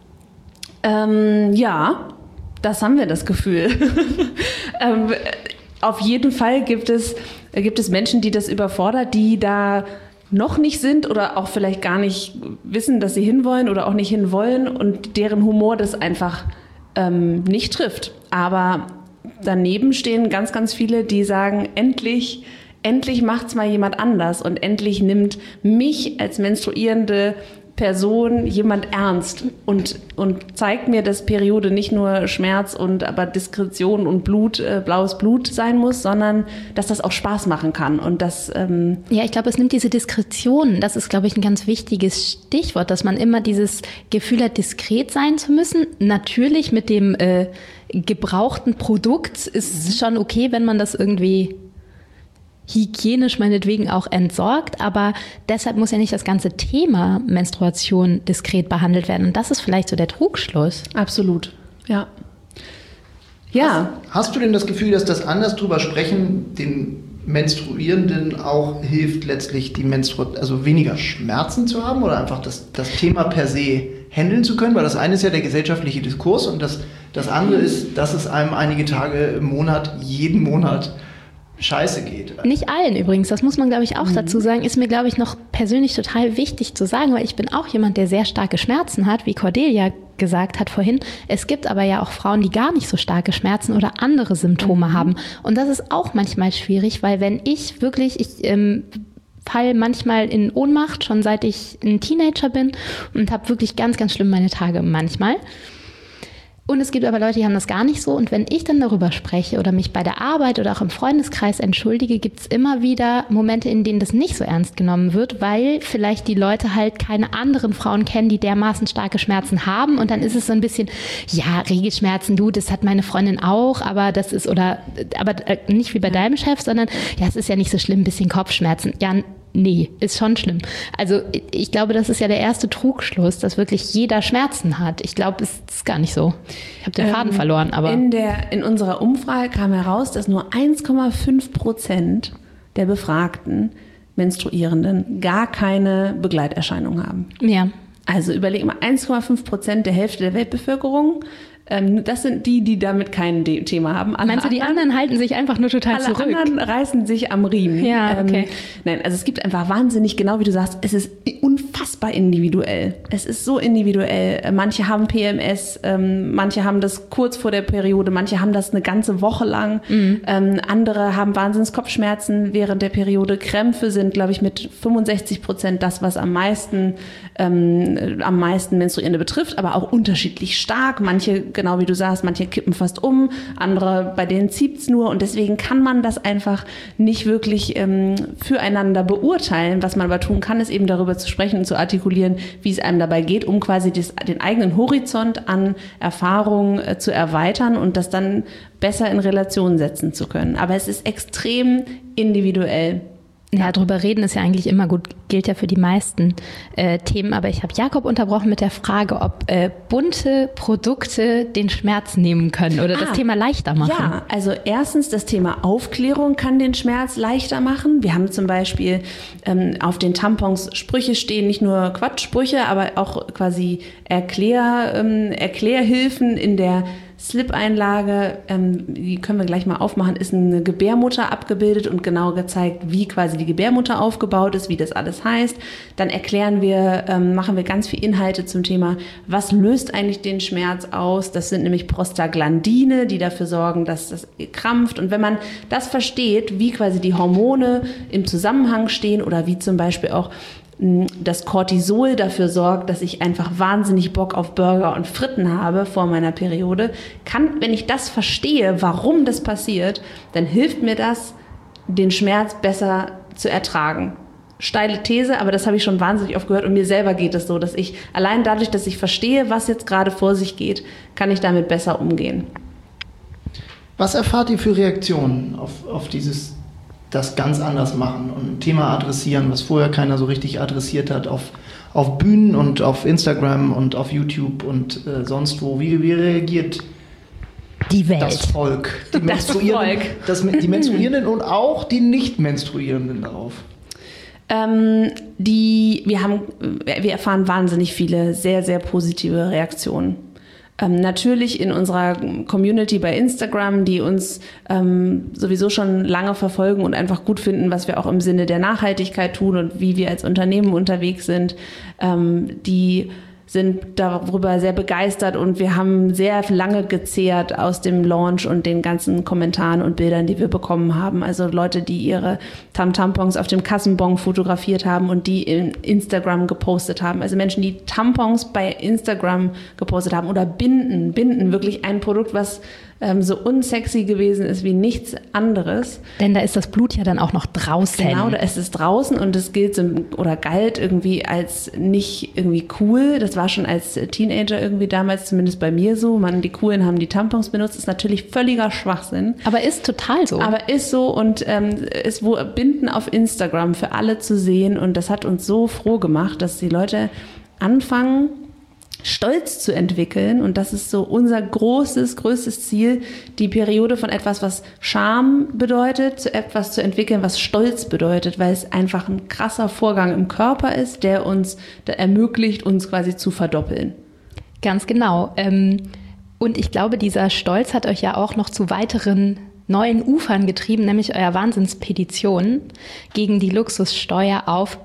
Ähm, ja, das haben wir das Gefühl. ähm, auf jeden Fall gibt es, gibt es Menschen, die das überfordert, die da noch nicht sind oder auch vielleicht gar nicht wissen, dass sie hinwollen oder auch nicht hinwollen und deren Humor das einfach ähm, nicht trifft. Aber daneben stehen ganz, ganz viele, die sagen, endlich, endlich macht's mal jemand anders und endlich nimmt mich als Menstruierende Person jemand ernst und, und zeigt mir, dass Periode nicht nur Schmerz und aber Diskretion und Blut, äh, blaues Blut sein muss, sondern dass das auch Spaß machen kann. Und das, ähm ja, ich glaube, es nimmt diese Diskretion, das ist, glaube ich, ein ganz wichtiges Stichwort, dass man immer dieses Gefühl hat, diskret sein zu müssen. Natürlich mit dem äh, gebrauchten Produkt ist es schon okay, wenn man das irgendwie hygienisch meinetwegen auch entsorgt, aber deshalb muss ja nicht das ganze Thema Menstruation diskret behandelt werden. Und das ist vielleicht so der Trugschluss. Absolut, ja. Ja. Hast, hast du denn das Gefühl, dass das anders drüber sprechen den Menstruierenden auch hilft, letztlich die Menstru- also weniger Schmerzen zu haben oder einfach das, das Thema per se handeln zu können? Weil das eine ist ja der gesellschaftliche Diskurs und das, das andere ist, dass es einem einige Tage im Monat, jeden Monat scheiße geht. Nicht allen übrigens, das muss man, glaube ich, auch mhm. dazu sagen, ist mir, glaube ich, noch persönlich total wichtig zu sagen, weil ich bin auch jemand, der sehr starke Schmerzen hat, wie Cordelia gesagt hat vorhin. Es gibt aber ja auch Frauen, die gar nicht so starke Schmerzen oder andere Symptome mhm. haben. Und das ist auch manchmal schwierig, weil wenn ich wirklich, ich ähm, falle manchmal in Ohnmacht, schon seit ich ein Teenager bin und habe wirklich ganz, ganz schlimm meine Tage manchmal. Und es gibt aber Leute, die haben das gar nicht so. Und wenn ich dann darüber spreche oder mich bei der Arbeit oder auch im Freundeskreis entschuldige, gibt es immer wieder Momente, in denen das nicht so ernst genommen wird, weil vielleicht die Leute halt keine anderen Frauen kennen, die dermaßen starke Schmerzen haben. Und dann ist es so ein bisschen, ja, Regelschmerzen, du, das hat meine Freundin auch, aber das ist, oder, aber nicht wie bei deinem Chef, sondern, ja, es ist ja nicht so schlimm, ein bisschen Kopfschmerzen. Ja, nee, ist schon schlimm. Also ich glaube, das ist ja der erste Trugschluss, dass wirklich jeder Schmerzen hat. Ich glaube, es ist gar nicht so. Ich habe den Faden ähm, verloren. Aber in, der, in unserer Umfrage kam heraus, dass nur eins Komma fünf Prozent der befragten Menstruierenden gar keine Begleiterscheinung haben. Ja. Also überleg mal, eins Komma fünf Prozent der Hälfte der Weltbevölkerung. Ähm, das sind die, die damit kein De- Thema haben. Alle Meinst du, die anderen, anderen halten sich einfach nur total alle zurück? Alle anderen reißen sich am Riemen. Ja, okay. Ähm, nein, also es gibt einfach wahnsinnig, genau wie du sagst, es ist unfassbar individuell. Es ist so individuell. Manche haben P M S, ähm, manche haben das kurz vor der Periode, manche haben das eine ganze Woche lang. Mhm. Ähm, andere haben wahnsinnig Kopfschmerzen während der Periode. Krämpfe sind, glaube ich, mit fünfundsechzig Prozent das, was am meisten, ähm, am meisten Menstruierende betrifft, aber auch unterschiedlich stark. Manche, genau wie du sagst, manche kippen fast um, andere, bei denen zieht's nur und deswegen kann man das einfach nicht wirklich ähm, füreinander beurteilen. Was man aber tun kann, ist eben darüber zu sprechen und zu artikulieren, wie es einem dabei geht, um quasi das, den eigenen Horizont an Erfahrungen äh, zu erweitern und das dann besser in Relation setzen zu können. Aber es ist extrem individuell. Ja, drüber reden ist ja eigentlich immer gut, gilt ja für die meisten äh, Themen. Aber ich habe Jakob unterbrochen mit der Frage, ob äh, bunte Produkte den Schmerz nehmen können oder ah, das Thema leichter machen. Ja, also erstens das Thema Aufklärung kann den Schmerz leichter machen. Wir haben zum Beispiel ähm, auf den Tampons Sprüche stehen, nicht nur Quatschsprüche, aber auch quasi Erklär, ähm, Erklärhilfen in der Slip-Einlage, ähm, die können wir gleich mal aufmachen, ist eine Gebärmutter abgebildet und genau gezeigt, wie quasi die Gebärmutter aufgebaut ist, wie das alles heißt. Dann erklären wir, ähm, machen wir ganz viel Inhalte zum Thema, was löst eigentlich den Schmerz aus? Das sind nämlich Prostaglandine, die dafür sorgen, dass das krampft. Und wenn man das versteht, wie quasi die Hormone im Zusammenhang stehen oder wie zum Beispiel auch das Cortisol dafür sorgt, dass ich einfach wahnsinnig Bock auf Burger und Fritten habe vor meiner Periode, kann, wenn ich das verstehe, warum das passiert, dann hilft mir das, den Schmerz besser zu ertragen. Steile These, aber das habe ich schon wahnsinnig oft gehört und mir selber geht es so, dass ich allein dadurch, dass ich verstehe, was jetzt gerade vor sich geht, kann ich damit besser umgehen. Was erfahrt ihr für Reaktionen auf, auf dieses das ganz anders machen und ein Thema adressieren, was vorher keiner so richtig adressiert hat, auf, auf Bühnen und auf Instagram und auf YouTube und äh, sonst wo. Wie, wie reagiert die Welt. das Volk, die, das Menstruierenden, Volk. Das, die Menstruierenden und auch die Nicht-Menstruierenden darauf? Ähm, die, wir haben, wir erfahren wahnsinnig viele sehr, sehr positive Reaktionen. Ähm, natürlich in unserer Community bei Instagram, die uns ähm, sowieso schon lange verfolgen und einfach gut finden, was wir auch im Sinne der Nachhaltigkeit tun und wie wir als Unternehmen unterwegs sind, ähm, die sind darüber sehr begeistert und wir haben sehr lange gezehrt aus dem Launch und den ganzen Kommentaren und Bildern, die wir bekommen haben. Also Leute, die ihre Tam-Tampons auf dem Kassenbon fotografiert haben und die in Instagram gepostet haben. Also Menschen, die Tampons bei Instagram gepostet haben oder Binden. Binden, wirklich ein Produkt, was ähm, so unsexy gewesen ist wie nichts anderes. Denn da ist das Blut ja dann auch noch draußen. Genau, da ist es draußen und es gilt so, oder galt irgendwie als nicht irgendwie cool. Das war schon als Teenager irgendwie damals, zumindest bei mir so. Man, die Coolen haben die Tampons benutzt. Das ist natürlich völliger Schwachsinn. Aber ist total so. Aber ist so und ähm, ist wo Binden auf Instagram für alle zu sehen. Und das hat uns so froh gemacht, dass die Leute anfangen, Stolz zu entwickeln. Und das ist so unser großes, größtes Ziel, die Periode von etwas, was Scham bedeutet, zu etwas zu entwickeln, was Stolz bedeutet, weil es einfach ein krasser Vorgang im Körper ist, der uns der ermöglicht, uns quasi zu verdoppeln. Ganz genau. Und ich glaube, dieser Stolz hat euch ja auch noch zu weiteren neuen Ufern getrieben, nämlich euer Wahnsinnspetition gegen die Luxussteuer auf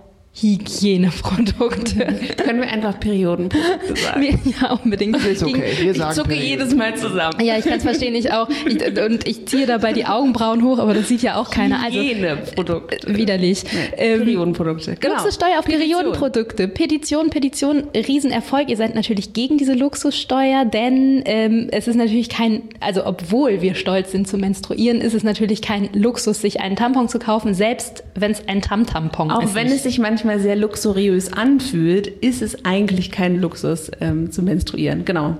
Hygieneprodukte. Können wir einfach Periodenprodukte sagen? Ja, unbedingt. Ist okay, wir sagen ich zucke Perioden. jedes Mal zusammen. Ja, ich kann es verstehen, ich auch. Ich, und ich ziehe dabei die Augenbrauen hoch, aber das sieht ja auch keiner. Also, Hygieneprodukte. Widerlich. Nee, Ähm, Periodenprodukte. Genau. Luxussteuer auf Petition. Periodenprodukte. Petition, Petition, Riesenerfolg. Ihr seid natürlich gegen diese Luxussteuer, denn ähm, es ist natürlich kein, also obwohl wir stolz sind zu menstruieren, ist es natürlich kein Luxus, sich einen Tampon zu kaufen, selbst wenn es ein Tam-Tampon ist. Auch wenn es sich manchmal sehr luxuriös anfühlt, ist es eigentlich kein Luxus ähm, zu menstruieren. Genau.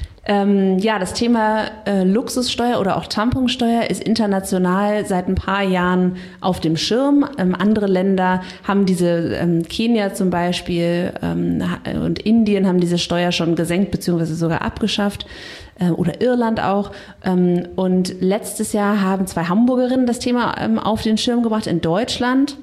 Ähm, ja, das Thema äh, Luxussteuer oder auch Tamponsteuer ist international seit ein paar Jahren auf dem Schirm. Ähm, andere Länder haben diese, ähm, Kenia zum Beispiel ähm, und Indien haben diese Steuer schon gesenkt bzw. sogar abgeschafft. Äh, oder Irland auch. Ähm, und letztes Jahr haben zwei Hamburgerinnen das Thema ähm, auf den Schirm gebracht in Deutschland.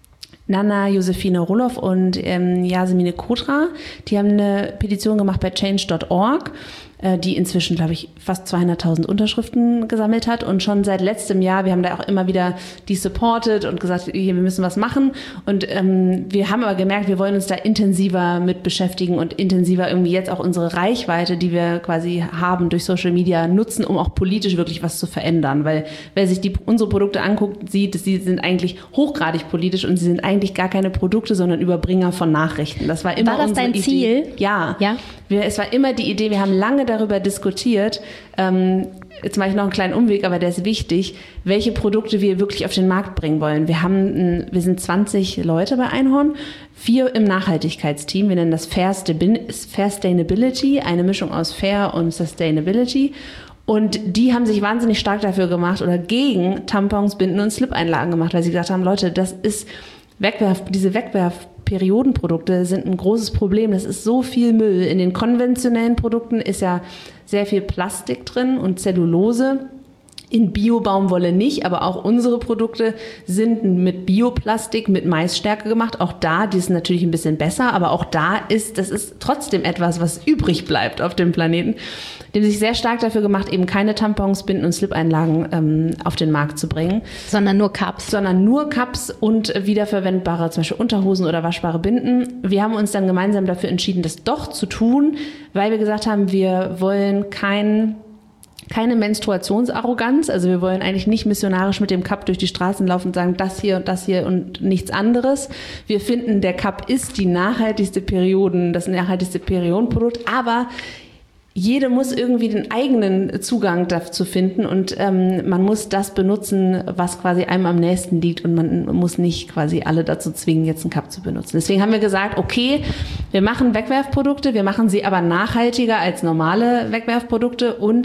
Nana Josephine Roloff und ähm, Yasemine Kotra, die haben eine Petition gemacht bei change Punkt org, äh, die inzwischen, glaube ich, fast zweihunderttausend Unterschriften gesammelt hat und schon seit letztem Jahr, wir haben da auch immer wieder die supported und gesagt, hier, wir müssen was machen und ähm, wir haben aber gemerkt, wir wollen uns da intensiver mit beschäftigen und intensiver irgendwie jetzt auch unsere Reichweite, die wir quasi haben durch Social Media nutzen, um auch politisch wirklich was zu verändern, weil wer sich die, unsere Produkte anguckt, sieht, sie sind eigentlich hochgradig politisch und sie sind eigentlich gar keine Produkte, sondern Überbringer von Nachrichten. Das war immer War das unsere dein Idee. Ziel? Ja. Ja. Wir, es war immer die Idee, wir haben lange darüber diskutiert, ähm, jetzt mache ich noch einen kleinen Umweg, aber der ist wichtig, welche Produkte wir wirklich auf den Markt bringen wollen. Wir haben, wir sind zwanzig Leute bei Einhorn, vier im Nachhaltigkeitsteam, wir nennen das Fair Sustainability, eine Mischung aus Fair und Sustainability. Und die haben sich wahnsinnig stark dafür gemacht oder gegen Tampons, Binden und Slip-Einlagen gemacht, weil sie gesagt haben, Leute, das ist Wegwerf, diese Wegwerfperiodenprodukte sind ein großes Problem. Das ist so viel Müll. In den konventionellen Produkten ist ja sehr viel Plastik drin und Zellulose. In Bio-Baumwolle nicht, aber auch unsere Produkte sind mit Bioplastik, mit Maisstärke gemacht. Auch da, die ist natürlich ein bisschen besser, aber auch da ist, das ist trotzdem etwas, was übrig bleibt auf dem Planeten. Die haben sich sehr stark dafür gemacht, eben keine Tampons, Binden und Slip-Einlagen ähm, auf den Markt zu bringen. Sondern nur Cups. Sondern nur Cups und wiederverwendbare, zum Beispiel Unterhosen oder waschbare Binden. Wir haben uns dann gemeinsam dafür entschieden, das doch zu tun, weil wir gesagt haben, wir wollen kein... keine Menstruationsarroganz, also wir wollen eigentlich nicht missionarisch mit dem Cup durch die Straßen laufen und sagen, das hier und das hier und nichts anderes. Wir finden, der Cup ist die nachhaltigste Perioden, das nachhaltigste Periodenprodukt, aber jede muss irgendwie den eigenen Zugang dazu finden und ähm, man muss das benutzen, was quasi einem am nächsten liegt und man muss nicht quasi alle dazu zwingen, jetzt einen Cup zu benutzen. Deswegen haben wir gesagt, okay, wir machen Wegwerfprodukte, wir machen sie aber nachhaltiger als normale Wegwerfprodukte und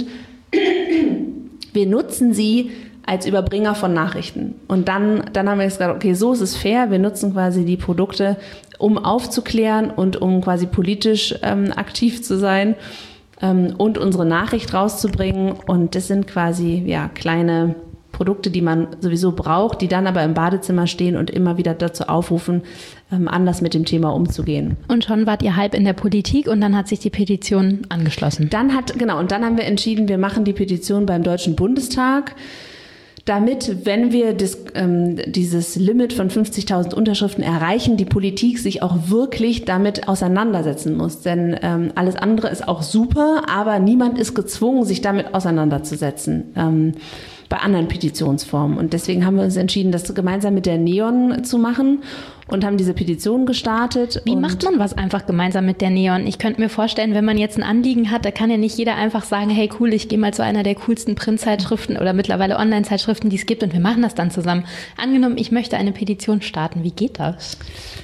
wir nutzen sie als Überbringer von Nachrichten. Und dann, dann haben wir gesagt, okay, so ist es fair. Wir nutzen quasi die Produkte, um aufzuklären und um quasi politisch ähm, aktiv zu sein ähm, und unsere Nachricht rauszubringen. Und das sind quasi ja kleine Produkte, die man sowieso braucht, die dann aber im Badezimmer stehen und immer wieder dazu aufrufen, ähm, anders mit dem Thema umzugehen. Und schon wart ihr halb in der Politik und dann hat sich die Petition angeschlossen. Dann hat, genau, und dann haben wir entschieden, wir machen die Petition beim Deutschen Bundestag. Damit, wenn wir das, ähm, dieses Limit von fünfzigtausend Unterschriften erreichen, die Politik sich auch wirklich damit auseinandersetzen muss. Denn ähm, alles andere ist auch super, aber niemand ist gezwungen, sich damit auseinanderzusetzen. Ähm, bei anderen Petitionsformen. Und deswegen haben wir uns entschieden, das gemeinsam mit der Neon zu machen und haben diese Petition gestartet. Wie macht man was einfach gemeinsam mit der Neon? Ich könnte mir vorstellen, wenn man jetzt ein Anliegen hat, da kann ja nicht jeder einfach sagen, hey cool, ich gehe mal zu einer der coolsten Printzeitschriften oder mittlerweile Online-Zeitschriften, die es gibt und wir machen das dann zusammen. Angenommen, ich möchte eine Petition starten. Wie geht das?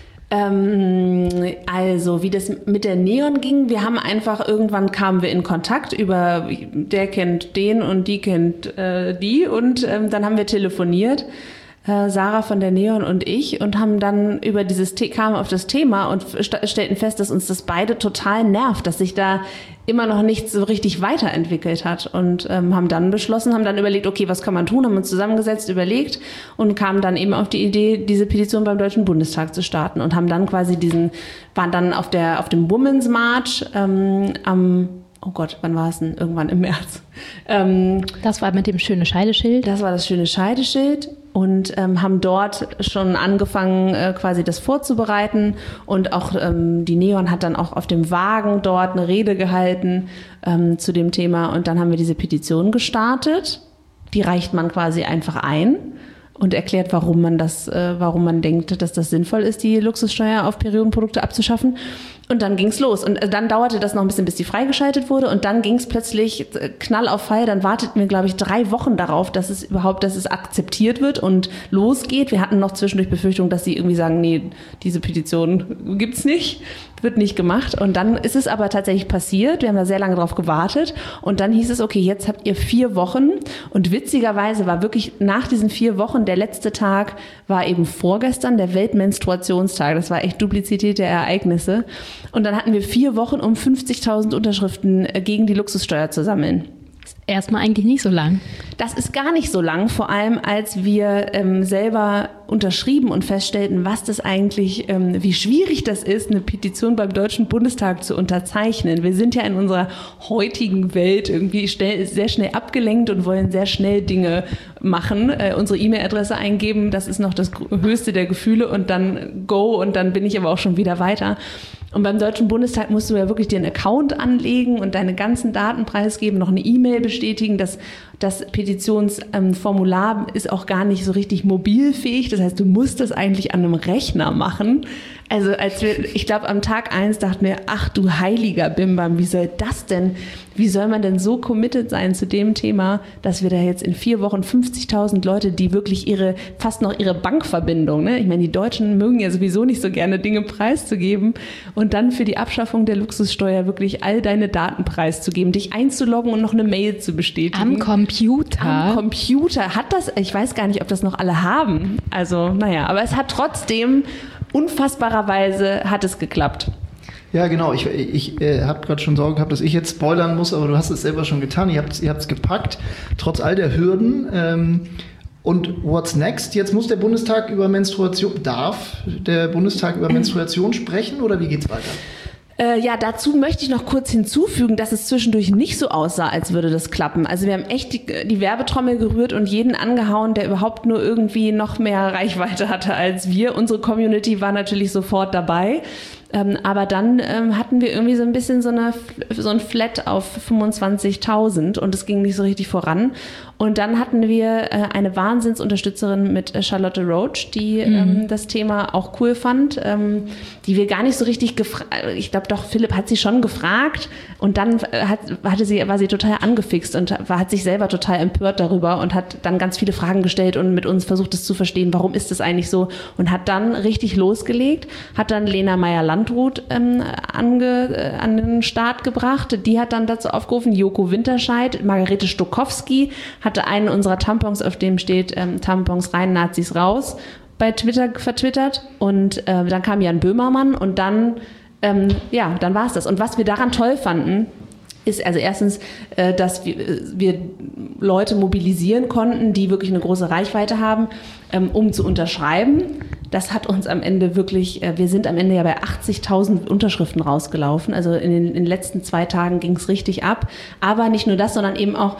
Also, wie das mit der Neon ging, wir haben einfach, irgendwann kamen wir in Kontakt über, der kennt den und die kennt äh, die und ähm, dann haben wir telefoniert, äh, Sarah von der Neon und ich, und haben dann über dieses, The- kamen auf das Thema und st- stellten fest, dass uns das beide total nervt, dass sich da immer noch nichts so richtig weiterentwickelt hat und ähm, haben dann beschlossen, haben dann überlegt, okay, was kann man tun, haben uns zusammengesetzt, überlegt und kamen dann eben auf die Idee, diese Petition beim Deutschen Bundestag zu starten und haben dann quasi diesen, waren dann auf der auf dem Women's March ähm, am, oh Gott, wann war es denn? Irgendwann im März. Ähm, das war mit dem schönen Scheideschild. Das war das schöne Scheideschild. Und ähm, haben dort schon angefangen, äh, quasi das vorzubereiten. Und auch ähm, die Neon hat dann auch auf dem Wagen dort eine Rede gehalten ähm, zu dem Thema. Und dann haben wir diese Petition gestartet. Die reicht man quasi einfach ein und erklärt, warum man das, äh, warum man denkt, dass das sinnvoll ist, die Luxussteuer auf Periodenprodukte abzuschaffen. Und dann ging's los. Und dann dauerte das noch ein bisschen, bis die freigeschaltet wurde. Und dann ging's plötzlich Knall auf Fall. Dann warteten wir, glaube ich, drei Wochen darauf, dass es überhaupt, dass es akzeptiert wird und losgeht. Wir hatten noch zwischendurch Befürchtung, dass sie irgendwie sagen, nee, diese Petition gibt's nicht, wird nicht gemacht. Und dann ist es aber tatsächlich passiert. Wir haben da sehr lange drauf gewartet. Und dann hieß es, okay, jetzt habt ihr vier Wochen. Und witzigerweise war wirklich nach diesen vier Wochen, der letzte Tag war eben vorgestern, der Weltmenstruationstag. Das war echt Duplizität der Ereignisse. Und dann hatten wir vier Wochen, um fünfzigtausend Unterschriften gegen die Luxussteuer zu sammeln. Erstmal eigentlich nicht so lang. Das ist gar nicht so lang, vor allem als wir ähm, selber unterschrieben und feststellten, was das eigentlich, ähm, wie schwierig das ist, eine Petition beim Deutschen Bundestag zu unterzeichnen. Wir sind ja in unserer heutigen Welt irgendwie schnell, sehr schnell abgelenkt und wollen sehr schnell Dinge machen, äh, unsere E-Mail-Adresse eingeben, das ist noch das höchste der Gefühle und dann go und dann bin ich aber auch schon wieder weiter. Und beim Deutschen Bundestag musst du ja wirklich dir einen Account anlegen und deine ganzen Daten preisgeben, noch eine E-Mail bestätigen. Das, das Petitionsformular ist auch gar nicht so richtig mobilfähig. Das heißt, du musst das eigentlich an einem Rechner machen. Also als wir, ich glaube, am Tag eins dachten wir, ach du heiliger Bimbam, wie soll das denn, wie soll man denn so committed sein zu dem Thema, dass wir da jetzt in vier Wochen fünfzigtausend Leute, die wirklich ihre, fast noch ihre Bankverbindung, ne? Ich meine, die Deutschen mögen ja sowieso nicht so gerne Dinge preiszugeben und dann für die Abschaffung der Luxussteuer wirklich all deine Daten preiszugeben, dich einzuloggen und noch eine Mail zu bestätigen. Am Computer? Am Computer. Hat das, ich weiß gar nicht, ob das noch alle haben. Also, naja, aber es hat trotzdem unfassbarerweise hat es geklappt. Ja, genau. Ich, ich äh, habe gerade schon Sorge gehabt, dass ich jetzt spoilern muss, aber du hast es selber schon getan. Ihr habt es gepackt, trotz all der Hürden. Ähm, und what's next? Jetzt muss der Bundestag über Menstruation, darf der Bundestag über Menstruation sprechen oder wie geht's weiter? Äh, ja, dazu möchte ich noch kurz hinzufügen, dass es zwischendurch nicht so aussah, als würde das klappen. Also wir haben echt die, die Werbetrommel gerührt und jeden angehauen, der überhaupt nur irgendwie noch mehr Reichweite hatte als wir. Unsere Community war natürlich sofort dabei. Ähm, aber dann ähm, hatten wir irgendwie so ein bisschen so, eine, so ein Flat auf fünfundzwanzigtausend und es ging nicht so richtig voran. Und dann hatten wir äh, eine Wahnsinnsunterstützerin mit äh, Charlotte Roach, die mhm. ähm, das Thema auch cool fand, ähm, die wir gar nicht so richtig gefragt, ich glaube doch, Philipp hat sie schon gefragt und dann äh, hat, hatte sie, war sie total angefixt und war, hat sich selber total empört darüber und hat dann ganz viele Fragen gestellt und mit uns versucht, es zu verstehen, warum ist das eigentlich so und hat dann richtig losgelegt, hat dann Lena Meyer-Landrut ähm, ange, äh, an den Start gebracht, die hat dann dazu aufgerufen, Joko Winterscheid, Margarete Stokowski hatte einen unserer Tampons, auf dem steht ähm, Tampons rein, Nazis raus, bei Twitter vertwittert und äh, dann kam Jan Böhmermann und dann, ähm, ja, dann war es das. Und was wir daran toll fanden, ist also erstens, äh, dass wir, wir Leute mobilisieren konnten, die wirklich eine große Reichweite haben, ähm, um zu unterschreiben. Das hat uns am Ende wirklich, äh, wir sind am Ende ja bei achtzigtausend Unterschriften rausgelaufen. Also in den, in den letzten zwei Tagen ging es richtig ab. Aber nicht nur das, sondern eben auch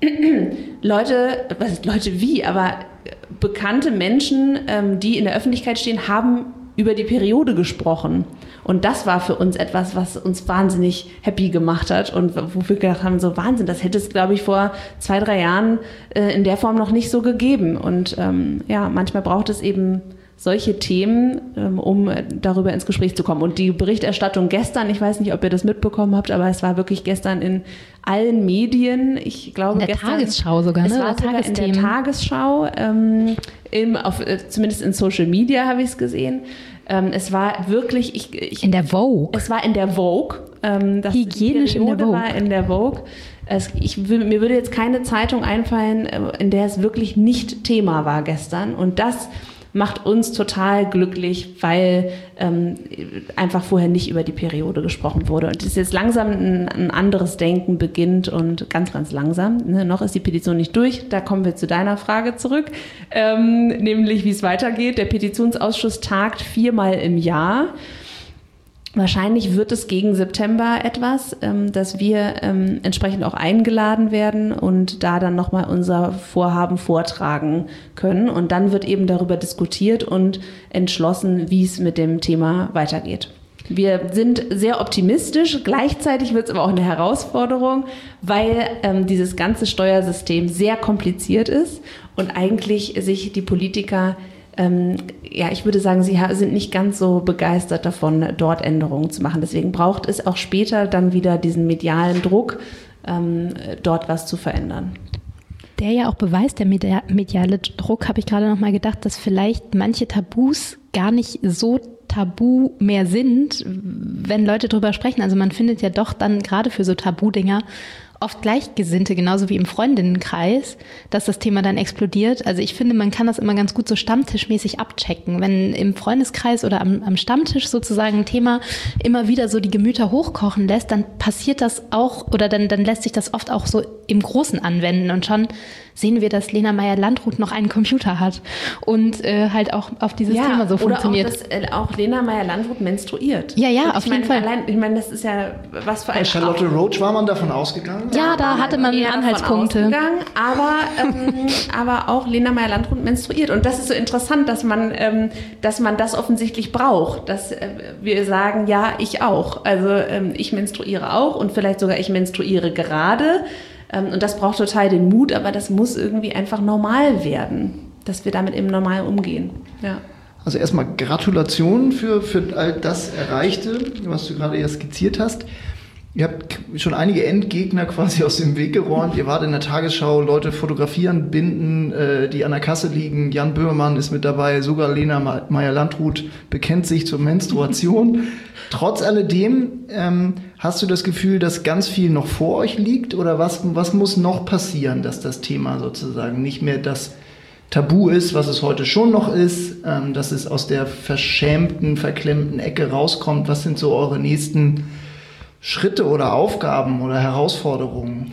Leute, was ist Leute wie, aber bekannte Menschen, ähm, die in der Öffentlichkeit stehen, haben über die Periode gesprochen. Und das war für uns etwas, was uns wahnsinnig happy gemacht hat und wo wir gedacht haben, so Wahnsinn, das hätte es, glaube ich, vor zwei, drei Jahren äh, in der Form noch nicht so gegeben. Und ähm, ja, manchmal braucht es eben solche Themen, ähm, um darüber ins Gespräch zu kommen. Und die Berichterstattung gestern, ich weiß nicht, ob ihr das mitbekommen habt, aber es war wirklich gestern in allen Medien. Ich glaube, in der gestern, Tagesschau sogar, ne? Es war sogar in der Tagesschau, ähm, im, auf, äh, zumindest in Social Media habe ich es gesehen. Ähm, es war wirklich... Ich, ich, in der Vogue. Es war in der Vogue. Ähm, das Hygienisch in der Vogue. war in der Vogue. Es, ich, mir würde jetzt keine Zeitung einfallen, in der es wirklich nicht Thema war gestern. Und das macht uns total glücklich, weil ähm, einfach vorher nicht über die Periode gesprochen wurde. Und es ist jetzt langsam ein, ein anderes Denken beginnt und ganz, ganz langsam. Ne? Noch ist die Petition nicht durch. Da kommen wir zu deiner Frage zurück, ähm, nämlich wie es weitergeht. Der Petitionsausschuss tagt viermal im Jahr. Wahrscheinlich wird es gegen September etwas, ähm, dass wir ähm, entsprechend auch eingeladen werden und da dann nochmal unser Vorhaben vortragen können. Und dann wird eben darüber diskutiert und entschlossen, wie es mit dem Thema weitergeht. Wir sind sehr optimistisch, gleichzeitig wird es aber auch eine Herausforderung, weil ähm, dieses ganze Steuersystem sehr kompliziert ist und eigentlich sich die Politiker Ähm, ja, ich würde sagen, sie sind nicht ganz so begeistert davon, dort Änderungen zu machen. Deswegen braucht es auch später dann wieder diesen medialen Druck, ähm, dort was zu verändern. Der ja auch beweist, der mediale Druck, habe ich gerade noch mal gedacht, dass vielleicht manche Tabus gar nicht so tabu mehr sind, wenn Leute drüber sprechen. Also man findet ja doch dann gerade für so Tabudinger oft Gleichgesinnte, genauso wie im Freundinnenkreis, dass das Thema dann explodiert. Also ich finde, man kann das immer ganz gut so stammtischmäßig abchecken. Wenn im Freundeskreis oder am, am Stammtisch sozusagen ein Thema immer wieder so die Gemüter hochkochen lässt, dann passiert das auch oder dann, dann lässt sich das oft auch so im Großen anwenden und schon sehen wir, dass Lena Meyer-Landrut noch einen Computer hat und äh, halt auch auf dieses ja, Thema so funktioniert. Oder auch, dass äh, auch Lena Meyer-Landrut menstruiert. Ja, ja, auf meine, jeden Fall. Allein, ich meine, das ist ja was für ein... Bei Charlotte Roach war man davon ausgegangen? Ja, da hatte man Anhaltspunkte. Aber, ähm, aber auch Lena Meyer-Landrut menstruiert. Und das ist so interessant, dass man, ähm, dass man das offensichtlich braucht. Dass äh, wir sagen, ja, ich auch. Also ähm, ich menstruiere auch und vielleicht sogar ich menstruiere gerade. Ähm, und das braucht total den Mut, aber das muss irgendwie einfach normal werden, dass wir damit eben normal umgehen. Ja. Also erstmal Gratulation für, für all das Erreichte, was du gerade ja skizziert hast. Ihr habt schon einige Endgegner quasi aus dem Weg geräumt. Ihr wart in der Tagesschau, Leute fotografieren, Binden, äh, die an der Kasse liegen. Jan Böhmermann ist mit dabei, sogar Lena Meyer-Landrut bekennt sich zur Menstruation. Trotz alledem, ähm, hast du das Gefühl, dass ganz viel noch vor euch liegt? Oder was, was muss noch passieren, dass das Thema sozusagen nicht mehr das Tabu ist, was es heute schon noch ist, ähm, dass es aus der verschämten, verklemmten Ecke rauskommt? Was sind so eure nächsten Schritte oder Aufgaben oder Herausforderungen?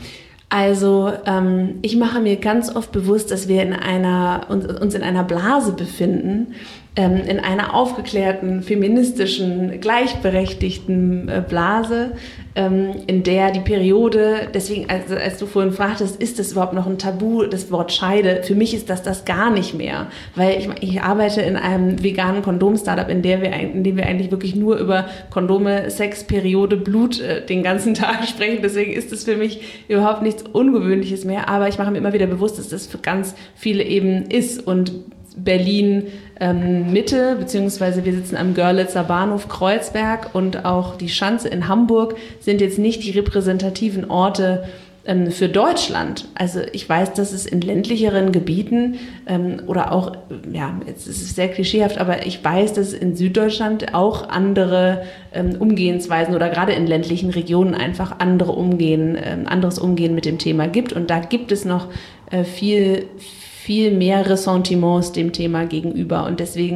Also ähm, ich mache mir ganz oft bewusst, dass wir in einer, uns, uns in einer Blase befinden, ähm, in einer aufgeklärten, feministischen, gleichberechtigten äh, Blase, ähm, in der die Periode, deswegen, also, als du vorhin fragtest, ist das überhaupt noch ein Tabu, das Wort Scheide? Für mich ist das das gar nicht mehr, weil ich, ich arbeite in einem veganen Kondom-Startup, in, der wir, in dem wir eigentlich wirklich nur über Kondome, Sex, Periode, Blut äh, den ganzen Tag sprechen. Deswegen ist es für mich überhaupt nichts Ungewöhnliches mehr, aber ich mache mir immer wieder bewusst, dass das für ganz viele eben ist. Und Berlin ähm, Mitte, beziehungsweise wir sitzen am Görlitzer Bahnhof Kreuzberg und auch die Schanze in Hamburg sind jetzt nicht die repräsentativen Orte ähm, für Deutschland. Also ich weiß, dass es in ländlicheren Gebieten ähm, oder auch, ja, jetzt ist es sehr klischeehaft, aber ich weiß, dass es in Süddeutschland auch andere ähm, Umgehensweisen oder gerade in ländlichen Regionen einfach andere Umgehen, ähm, anderes Umgehen mit dem Thema gibt. Und da gibt es noch äh, viel, viel mehr Ressentiments dem Thema gegenüber. Und deswegen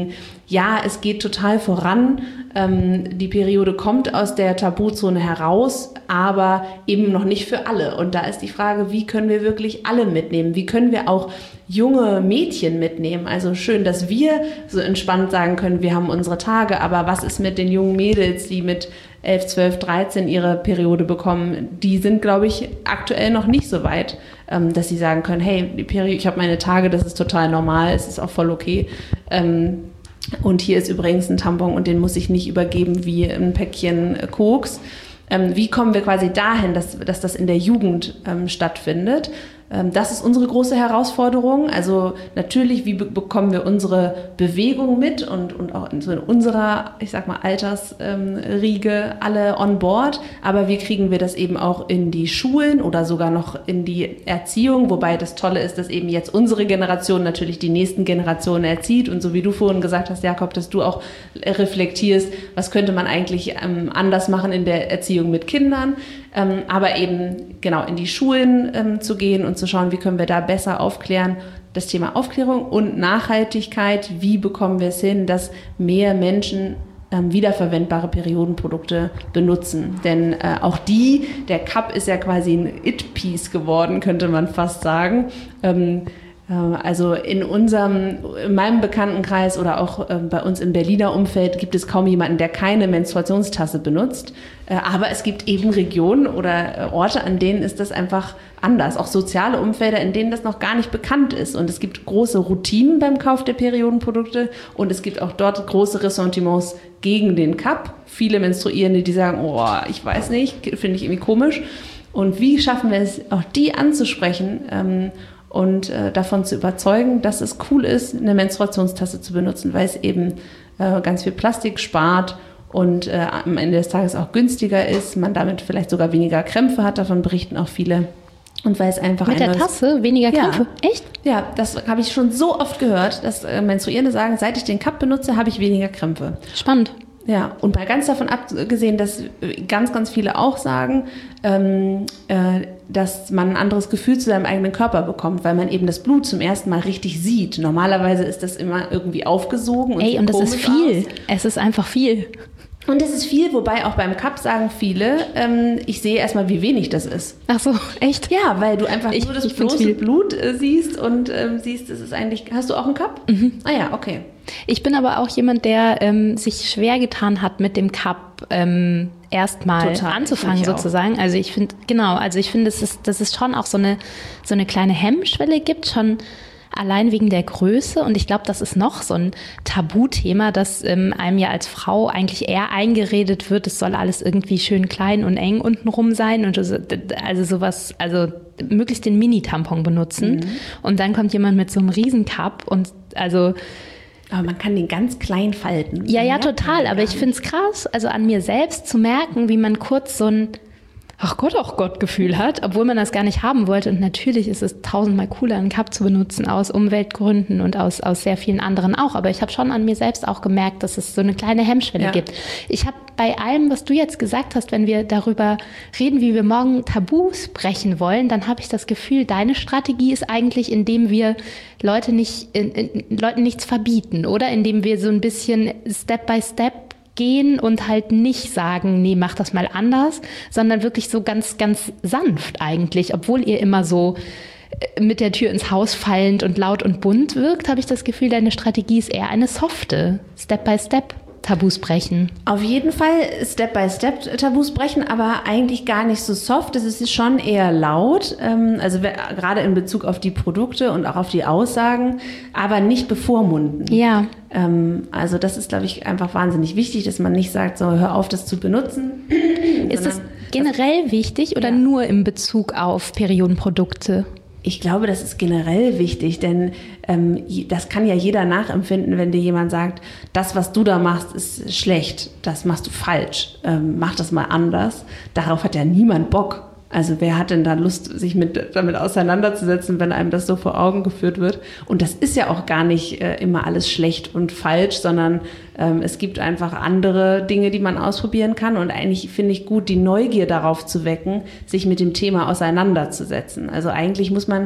ja, es geht total voran, ähm, die Periode kommt aus der Tabuzone heraus, aber eben noch nicht für alle. Und da ist die Frage, wie können wir wirklich alle mitnehmen? Wie können wir auch junge Mädchen mitnehmen? Also schön, dass wir so entspannt sagen können, wir haben unsere Tage, aber was ist mit den jungen Mädels, die mit elf, zwölf, dreizehn ihre Periode bekommen? Die sind, glaube ich, aktuell noch nicht so weit, ähm, dass sie sagen können, hey, die Periode, ich habe meine Tage, das ist total normal, es ist auch voll okay. Ähm, und hier ist übrigens ein Tampon und den muss ich nicht übergeben wie ein Päckchen Koks. Ähm, wie kommen wir quasi dahin, dass, dass das in der Jugend ähm, stattfindet? Ähm, das ist unsere große Herausforderung. Also natürlich, wie be- bekommen wir unsere Bewegung mit und, und auch in, so in unserer, ich sag mal, Altersriege ähm, alle on board. Aber wie kriegen wir das eben auch in die Schulen oder sogar noch in die Erziehung? Wobei das Tolle ist, dass eben jetzt unsere Generation natürlich die nächsten Generationen erzieht. Und so wie du vorhin gesagt hast, Jakob, dass du auch reflektierst, was könnte man eigentlich ähm, anders machen in der Erziehung mit Kindern. Ähm, aber eben genau in die Schulen ähm, zu gehen und zu schauen, wie können wir da besser aufklären. Das Thema Aufklärung und Nachhaltigkeit, wie bekommen wir es hin, dass mehr Menschen ähm, wiederverwendbare Periodenprodukte benutzen. Denn äh, auch die, der Cup ist ja quasi ein It-Piece geworden, könnte man fast sagen. Ähm, Also in unserem, in meinem Bekanntenkreis oder auch bei uns im Berliner Umfeld gibt es kaum jemanden, der keine Menstruationstasse benutzt. Aber es gibt eben Regionen oder Orte, an denen ist das einfach anders. Auch soziale Umfelder, in denen das noch gar nicht bekannt ist. Und es gibt große Routinen beim Kauf der Periodenprodukte und es gibt auch dort große Ressentiments gegen den Cup. Viele Menstruierende, die sagen, oh, ich weiß nicht, finde ich irgendwie komisch. Und wie schaffen wir es, auch die anzusprechen, und äh, davon zu überzeugen, dass es cool ist, eine Menstruationstasse zu benutzen, weil es eben äh, ganz viel Plastik spart und äh, am Ende des Tages auch günstiger ist, man damit vielleicht sogar weniger Krämpfe hat, davon berichten auch viele. Und weil es einfach Mit der Tasse weniger Krämpfe? Ja. Echt? Ja, das habe ich schon so oft gehört, dass äh, Menstruierende sagen, seit ich den Cup benutze, habe ich weniger Krämpfe. Spannend. Ja, und mal ganz davon abgesehen, dass ganz, ganz viele auch sagen, ähm, äh, dass man ein anderes Gefühl zu seinem eigenen Körper bekommt, weil man eben das Blut zum ersten Mal richtig sieht. Normalerweise ist das immer irgendwie aufgesogen. Und Ey, und das ist viel. Aus. Es ist einfach viel. Und es ist viel, wobei auch beim Cup sagen viele, ähm, ich sehe erstmal, wie wenig das ist. Ach so, echt? Ja, weil du einfach ich, nur das ich bloße Blut äh, siehst und ähm, siehst, es ist eigentlich, hast du auch einen Cup? Mhm. Ah ja, okay. Ich bin aber auch jemand, der ähm, sich schwer getan hat, mit dem Cup ähm, erstmal anzufangen sozusagen. Also ich finde, genau, also ich finde, dass es, dass es schon auch so eine, so eine kleine Hemmschwelle gibt, schon allein wegen der Größe. Und ich glaube, das ist noch so ein Tabuthema, dass ähm, einem ja als Frau eigentlich eher eingeredet wird, es soll alles irgendwie schön klein und eng untenrum sein. Und also sowas, also möglichst den Mini-Tampon benutzen. Mhm. Und dann kommt jemand mit so einem Riesen-Cup und also aber man kann den ganz klein falten. Ja, ja, total. Aber ich finde es krass, also an mir selbst zu merken, wie man kurz so ein ach Gott, ach Gott Gefühl hat, obwohl man das gar nicht haben wollte. Und natürlich ist es tausendmal cooler, einen Cup zu benutzen aus Umweltgründen und aus, aus sehr vielen anderen auch. Aber ich habe schon an mir selbst auch gemerkt, dass es so eine kleine Hemmschwelle ja. gibt. Ich habe bei allem, was du jetzt gesagt hast, wenn wir darüber reden, wie wir morgen Tabus brechen wollen, dann habe ich das Gefühl, deine Strategie ist eigentlich, indem wir Leute nicht, in, in, Leuten nichts verbieten, oder? Indem wir so ein bisschen Step by Step gehen und halt nicht sagen, nee, mach das mal anders, sondern wirklich so ganz, ganz sanft eigentlich, obwohl ihr immer so mit der Tür ins Haus fallend und laut und bunt wirkt, habe ich das Gefühl, deine Strategie ist eher eine softe, Step by Step. Tabus brechen. Auf jeden Fall Step by Step Tabus brechen, aber eigentlich gar nicht so soft. Das ist schon eher laut, also gerade in Bezug auf die Produkte und auch auf die Aussagen, aber nicht bevormunden. Ja. Also das ist, glaube ich, einfach wahnsinnig wichtig, dass man nicht sagt, so hör auf, das zu benutzen. Ist das generell wichtig oder ja. nur in Bezug auf Periodenprodukte? Ich glaube, das ist generell wichtig, denn ähm, das kann ja jeder nachempfinden, wenn dir jemand sagt, das, was du da machst, ist schlecht, das machst du falsch, ähm, mach das mal anders. Darauf hat ja niemand Bock. Also wer hat denn da Lust, sich mit, damit auseinanderzusetzen, wenn einem das so vor Augen geführt wird? Und das ist ja auch gar nicht äh, immer alles schlecht und falsch, sondern ähm, es gibt einfach andere Dinge, die man ausprobieren kann. Und eigentlich finde ich gut, die Neugier darauf zu wecken, sich mit dem Thema auseinanderzusetzen. Also eigentlich muss man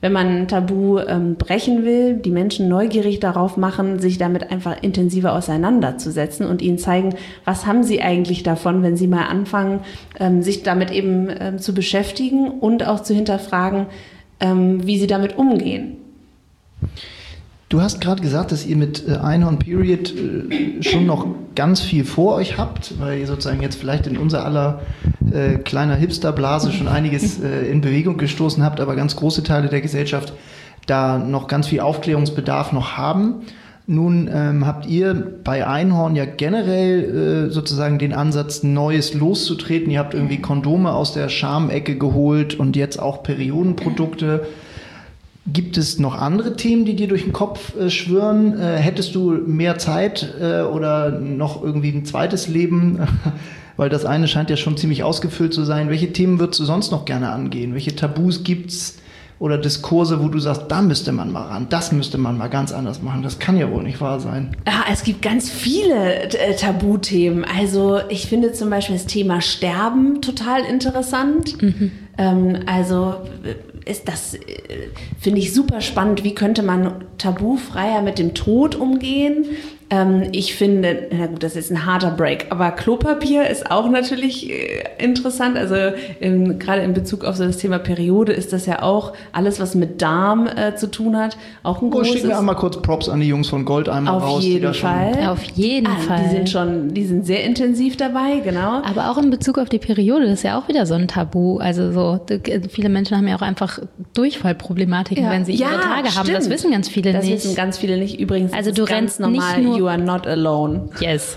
wenn man ein Tabu ähm, brechen will, die Menschen neugierig darauf machen, sich damit einfach intensiver auseinanderzusetzen und ihnen zeigen, was haben sie eigentlich davon, wenn sie mal anfangen, ähm, sich damit eben ähm, zu beschäftigen und auch zu hinterfragen, ähm, wie sie damit umgehen. Du hast gerade gesagt, dass ihr mit äh, Einhorn Period äh, schon noch ganz viel vor euch habt, weil ihr sozusagen jetzt vielleicht in unser aller äh, kleiner Hipsterblase schon einiges äh, in Bewegung gestoßen habt, aber ganz große Teile der Gesellschaft da noch ganz viel Aufklärungsbedarf noch haben. Nun ähm, habt ihr bei Einhorn ja generell äh, sozusagen den Ansatz, Neues loszutreten. Ihr habt irgendwie Kondome aus der Schamecke geholt und jetzt auch Periodenprodukte. Gibt es noch andere Themen, die dir durch den Kopf äh, schwirren? Äh, hättest du mehr Zeit äh, oder noch irgendwie ein zweites Leben? Weil das eine scheint ja schon ziemlich ausgefüllt zu sein. Welche Themen würdest du sonst noch gerne angehen? Welche Tabus gibt's oder Diskurse, wo du sagst, da müsste man mal ran, das müsste man mal ganz anders machen? Das kann ja wohl nicht wahr sein. Ja, es gibt ganz viele äh, Tabuthemen. Also ich finde zum Beispiel das Thema Sterben total interessant. Mhm. Ähm, also ist das, finde ich super spannend, wie könnte man tabufreier mit dem Tod umgehen. Ähm, ich finde, na gut, das ist ein harter Break, aber Klopapier ist auch natürlich äh, interessant. Also ähm, gerade in Bezug auf so das Thema Periode ist das ja auch alles, was mit Darm äh, zu tun hat, auch ein oh, großes. Schicken wir einmal kurz Props an die Jungs von Goldeimer auf raus. Jeden die Fall. Schon auf jeden ah, Fall. Die sind schon, die sind sehr intensiv dabei, genau. Aber auch in Bezug auf die Periode, das ist ja auch wieder so ein Tabu. Also so, viele Menschen haben ja auch einfach Durchfallproblematiken, Ja. wenn sie Ja, ihre Tage haben. stimmt. Das wissen ganz viele Das nicht. wissen ganz viele nicht. Übrigens, Also das du ist ganz rennst normal, nicht nur- you are not alone. Yes.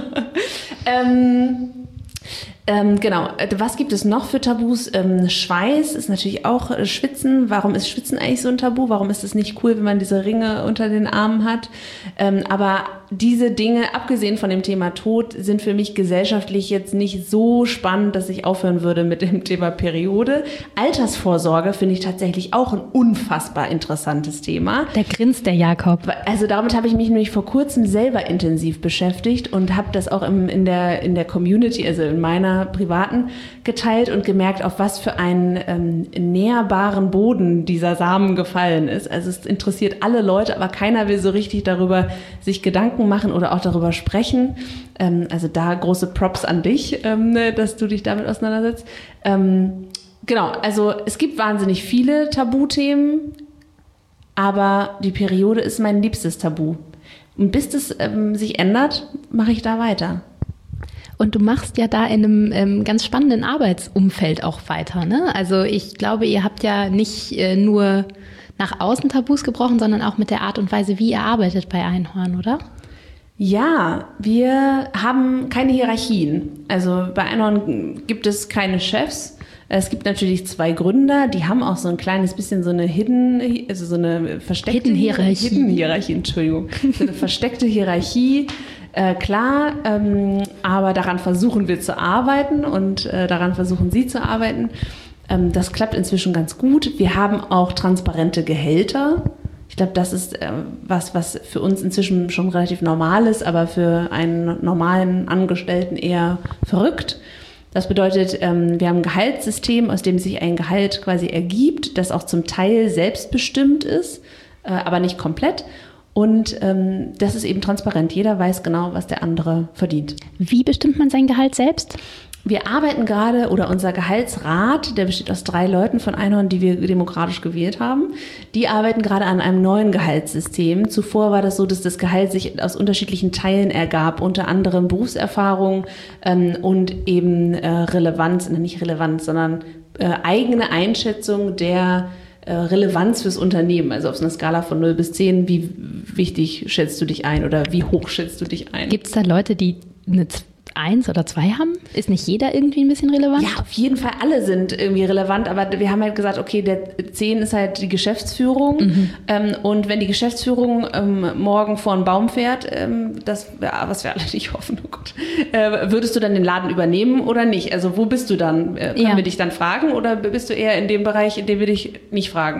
ähm, ähm, genau. Was gibt es noch für Tabus? Ähm, Schweiß ist natürlich auch äh, Schwitzen. Warum ist Schwitzen eigentlich so ein Tabu? Warum ist es nicht cool, wenn man diese Ringe unter den Armen hat? Ähm, aber diese Dinge, abgesehen von dem Thema Tod, sind für mich gesellschaftlich jetzt nicht so spannend, dass ich aufhören würde mit dem Thema Periode. Altersvorsorge finde ich tatsächlich auch ein unfassbar interessantes Thema. Da grinst der Jakob. Also damit habe ich mich nämlich vor kurzem selber intensiv beschäftigt und habe das auch im, in der in der Community, also in meiner privaten, geteilt und gemerkt, auf was für einen ähm, nährbaren Boden dieser Samen gefallen ist. Also es interessiert alle Leute, aber keiner will so richtig darüber sich Gedanken machen oder auch darüber sprechen. Ähm, also da große Props an dich, ähm, dass du dich damit auseinandersetzt. Ähm, genau, also es gibt wahnsinnig viele Tabuthemen, aber die Periode ist mein liebstes Tabu. Und bis das ähm, sich ändert, mache ich da weiter. Und du machst ja da in einem ähm, ganz spannenden Arbeitsumfeld auch weiter, ne? Also ich glaube, ihr habt ja nicht äh, nur nach außen Tabus gebrochen, sondern auch mit der Art und Weise, wie ihr arbeitet bei Einhorn, oder? Ja, wir haben keine Hierarchien. Also bei Einhorn gibt es keine Chefs. Es gibt natürlich zwei Gründer, die haben auch so ein kleines bisschen so eine Hidden, also so eine versteckte Hidden Hierarchie. Hidden Hierarchie, Entschuldigung. So eine versteckte Hierarchie. Äh, klar, ähm, aber daran versuchen wir zu arbeiten und äh, daran versuchen Sie zu arbeiten. Ähm, das klappt inzwischen ganz gut. Wir haben auch transparente Gehälter. Ich glaube, das ist äh, was, was für uns inzwischen schon relativ normal ist, aber für einen normalen Angestellten eher verrückt. Das bedeutet, ähm, wir haben ein Gehaltssystem, aus dem sich ein Gehalt quasi ergibt, das auch zum Teil selbstbestimmt ist, äh, aber nicht komplett. Und ähm, das ist eben transparent. Jeder weiß genau, was der andere verdient. Wie bestimmt man sein Gehalt selbst? Wir arbeiten gerade, oder unser Gehaltsrat, der besteht aus drei Leuten von Einhorn, die wir demokratisch gewählt haben, die arbeiten gerade an einem neuen Gehaltssystem. Zuvor war das so, dass das Gehalt sich aus unterschiedlichen Teilen ergab, unter anderem Berufserfahrung ähm, und eben äh, Relevanz, nicht Relevanz, sondern äh, eigene Einschätzung der äh, Relevanz fürs Unternehmen. Also auf so einer Skala von null bis zehn, wie wichtig schätzt du dich ein oder wie hoch schätzt du dich ein? Gibt es da Leute, die eine eins oder zwei haben? Ist nicht jeder irgendwie ein bisschen relevant? Ja, auf jeden Fall alle sind irgendwie relevant, aber wir haben halt gesagt, okay, der zehn ist halt die Geschäftsführung mhm. ähm, und wenn die Geschäftsführung ähm, morgen vor einen Baum fährt, ähm, das, ja, was wir alle nicht hoffen, oh Gott, äh, würdest du dann den Laden übernehmen oder nicht? Also wo bist du dann? Äh, können ja. wir dich dann fragen oder bist du eher in dem Bereich, in dem wir dich nicht fragen?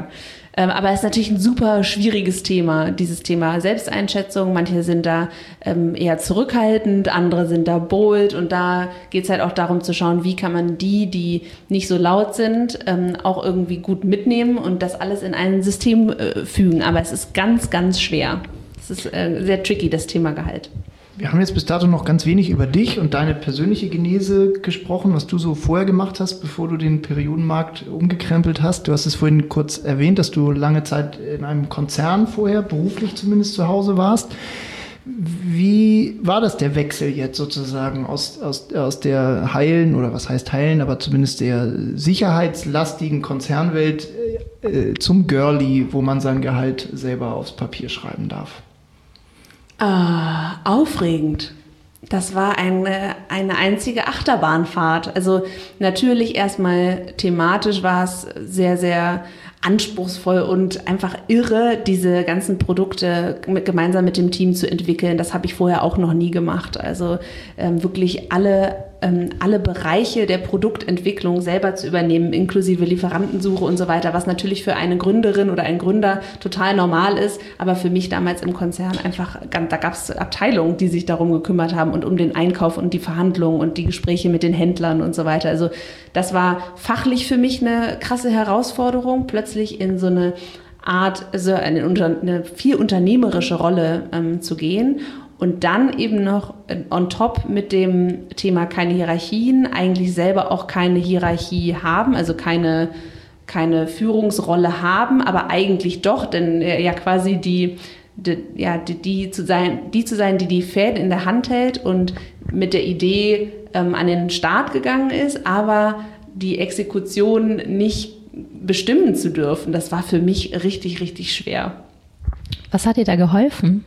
Ähm, aber es ist natürlich ein super schwieriges Thema, dieses Thema Selbsteinschätzung. Manche sind da ähm, eher zurückhaltend, andere sind da bold. Und da geht es halt auch darum zu schauen, wie kann man die, die nicht so laut sind, ähm, auch irgendwie gut mitnehmen und das alles in ein System äh, fügen. Aber es ist ganz, ganz schwer. Es ist äh, sehr tricky, das Thema Gehalt. Wir haben jetzt bis dato noch ganz wenig über dich und deine persönliche Genese gesprochen, was du so vorher gemacht hast, bevor du den Periodenmarkt umgekrempelt hast. Du hast es vorhin kurz erwähnt, dass du lange Zeit in einem Konzern vorher, beruflich zumindest, zu Hause warst. Wie war das der Wechsel jetzt sozusagen aus, aus, aus der heilen, oder was heißt heilen, aber zumindest der sicherheitslastigen Konzernwelt äh, zum Girlie, wo man sein Gehalt selber aufs Papier schreiben darf? Ah, aufregend. Das war eine, eine einzige Achterbahnfahrt. Also natürlich erstmal thematisch war es sehr, sehr anspruchsvoll und einfach irre, diese ganzen Produkte mit, gemeinsam mit dem Team zu entwickeln. Das habe ich vorher auch noch nie gemacht. Also ähm, wirklich alle, ähm, alle Bereiche der Produktentwicklung selber zu übernehmen, inklusive Lieferantensuche und so weiter, was natürlich für eine Gründerin oder einen Gründer total normal ist, aber für mich damals im Konzern einfach, da gab es Abteilungen, die sich darum gekümmert haben und um den Einkauf und die Verhandlungen und die Gespräche mit den Händlern und so weiter. Also das war fachlich für mich eine krasse Herausforderung, plötzlich in so eine Art, also eine, eine viel unternehmerische Rolle ähm, zu gehen. Und dann eben noch on top mit dem Thema keine Hierarchien, eigentlich selber auch keine Hierarchie haben, also keine, keine Führungsrolle haben, aber eigentlich doch, denn ja quasi die, die, ja, die, die, zu sein, die zu sein, die die Fäden in der Hand hält und mit der Idee ähm, an den Start gegangen ist, aber die Exekution nicht bestimmen zu dürfen. Das war für mich richtig, richtig schwer. Was hat dir da geholfen?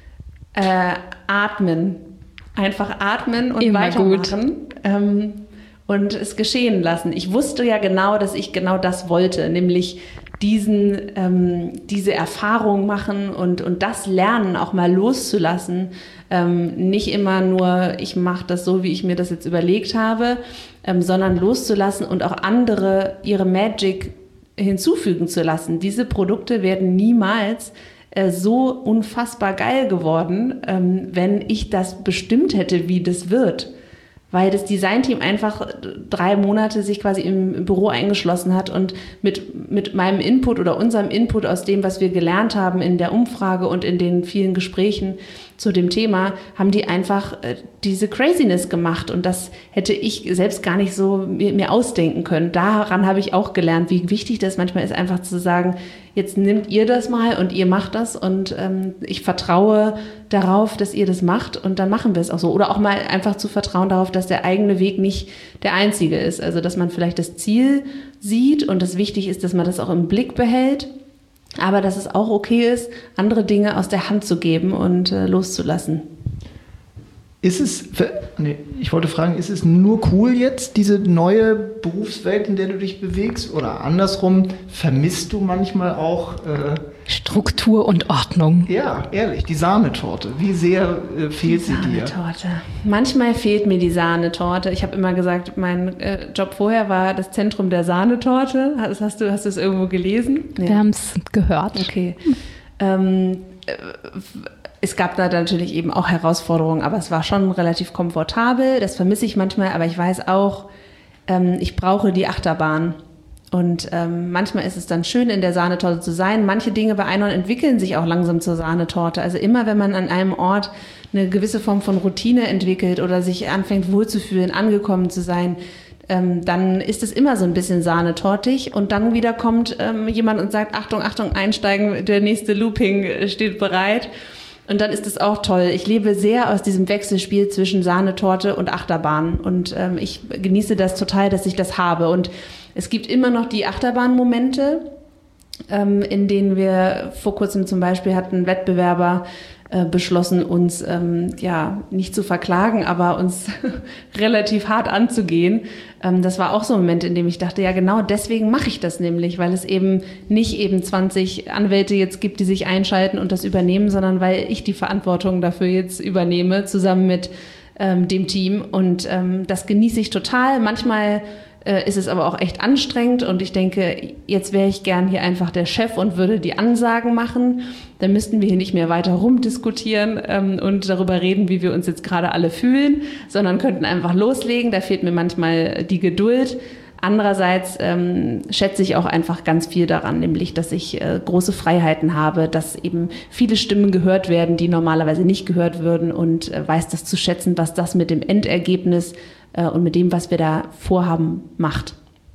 Äh, atmen. Einfach atmen und Immer weitermachen. Ähm, und es geschehen lassen. Ich wusste ja genau, dass ich genau das wollte, nämlich diesen, ähm, diese Erfahrung machen und, und das Lernen auch mal loszulassen. Ähm, nicht immer nur, ich mache das so, wie ich mir das jetzt überlegt habe, ähm, sondern loszulassen und auch andere ihre Magic hinzufügen zu lassen. Diese Produkte werden niemals äh, so unfassbar geil geworden, ähm, wenn ich das bestimmt hätte, wie das wird. Weil das Designteam einfach drei Monate sich quasi im Büro eingeschlossen hat und mit, mit meinem Input oder unserem Input aus dem, was wir gelernt haben in der Umfrage und in den vielen Gesprächen zu dem Thema, haben die einfach äh, diese Craziness gemacht. Und das hätte ich selbst gar nicht so mir, mir ausdenken können. Daran habe ich auch gelernt, wie wichtig das manchmal ist, einfach zu sagen, jetzt nehmt ihr das mal und ihr macht das und ähm, ich vertraue darauf, dass ihr das macht und dann machen wir es auch so. Oder auch mal einfach zu vertrauen darauf, dass der eigene Weg nicht der einzige ist. Also dass man vielleicht das Ziel sieht und das wichtig ist, dass man das auch im Blick behält, aber dass es auch okay ist, andere Dinge aus der Hand zu geben und äh, loszulassen. Ist es, nee, ich wollte fragen, ist es nur cool jetzt, diese neue Berufswelt, in der du dich bewegst? Oder andersrum, vermisst du manchmal auch äh, Struktur und Ordnung? Ja, ehrlich, die Sahnetorte. Wie sehr äh, fehlt sie dir? Sahnetorte. Manchmal fehlt mir die Sahnetorte. Ich habe immer gesagt, mein äh, Job vorher war das Zentrum der Sahnetorte. Hast, hast du hast du es irgendwo gelesen? Wir ja. haben es gehört. Okay. Ähm, äh, Es gab da natürlich eben auch Herausforderungen, aber es war schon relativ komfortabel. Das vermisse ich manchmal, aber ich weiß auch, ähm, ich brauche die Achterbahn. Und ähm, manchmal ist es dann schön, in der Sahnetorte zu sein. Manche Dinge bei Einhorn entwickeln sich auch langsam zur Sahnetorte. Also immer, wenn man an einem Ort eine gewisse Form von Routine entwickelt oder sich anfängt wohlzufühlen, angekommen zu sein, ähm, dann ist es immer so ein bisschen sahnetortig. Und dann wieder kommt ähm, jemand und sagt, Achtung, Achtung, einsteigen, der nächste Looping steht bereit. Und dann ist es auch toll. Ich lebe sehr aus diesem Wechselspiel zwischen Sahnetorte und Achterbahn. Und ähm, ich genieße das total, dass ich das habe. Und es gibt immer noch die Achterbahnmomente, ähm, in denen wir vor kurzem zum Beispiel hatten Wettbewerber äh, beschlossen, uns ähm, ja nicht zu verklagen, aber uns relativ hart anzugehen. Ähm, das war auch so ein Moment, in dem ich dachte, ja genau deswegen mache ich das nämlich, weil es eben nicht eben zwanzig Anwälte jetzt gibt, die sich einschalten und das übernehmen, sondern weil ich die Verantwortung dafür jetzt übernehme, zusammen mit ähm, dem Team. Und ähm, das genieße ich total. Manchmal äh, ist es aber auch echt anstrengend und ich denke, jetzt wäre ich gern hier einfach der Chef und würde die Ansagen machen. Dann müssten wir hier nicht mehr weiter rumdiskutieren ähm, und darüber reden, wie wir uns jetzt gerade alle fühlen, sondern könnten einfach loslegen. Da fehlt mir manchmal die Geduld. Andererseits ähm, schätze ich auch einfach ganz viel daran, nämlich, dass ich äh, große Freiheiten habe, dass eben viele Stimmen gehört werden, die normalerweise nicht gehört würden und äh, weiß das zu schätzen, was das mit dem Endergebnis äh, und mit dem, was wir da vorhaben, macht.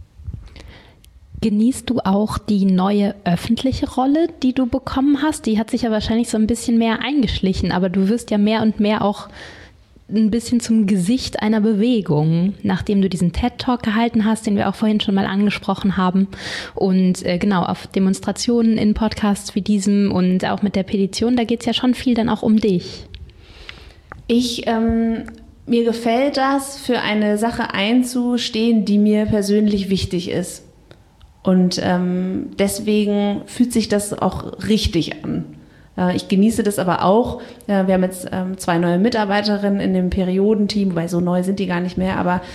Genießt du auch die neue öffentliche Rolle, die du bekommen hast? Die hat sich ja wahrscheinlich so ein bisschen mehr eingeschlichen, aber du wirst ja mehr und mehr auch ein bisschen zum Gesicht einer Bewegung, nachdem du diesen TED-Talk gehalten hast, den wir auch vorhin schon mal angesprochen haben. Und äh, genau, auf Demonstrationen in Podcasts wie diesem und auch mit der Petition, da geht es ja schon viel dann auch um dich. Ich, ähm, mir gefällt das, für eine Sache einzustehen, die mir persönlich wichtig ist. Und ähm, deswegen fühlt sich das auch richtig an. Ich genieße das aber auch. Wir haben jetzt zwei neue Mitarbeiterinnen in dem Periodenteam, weil so neu sind die gar nicht mehr, aber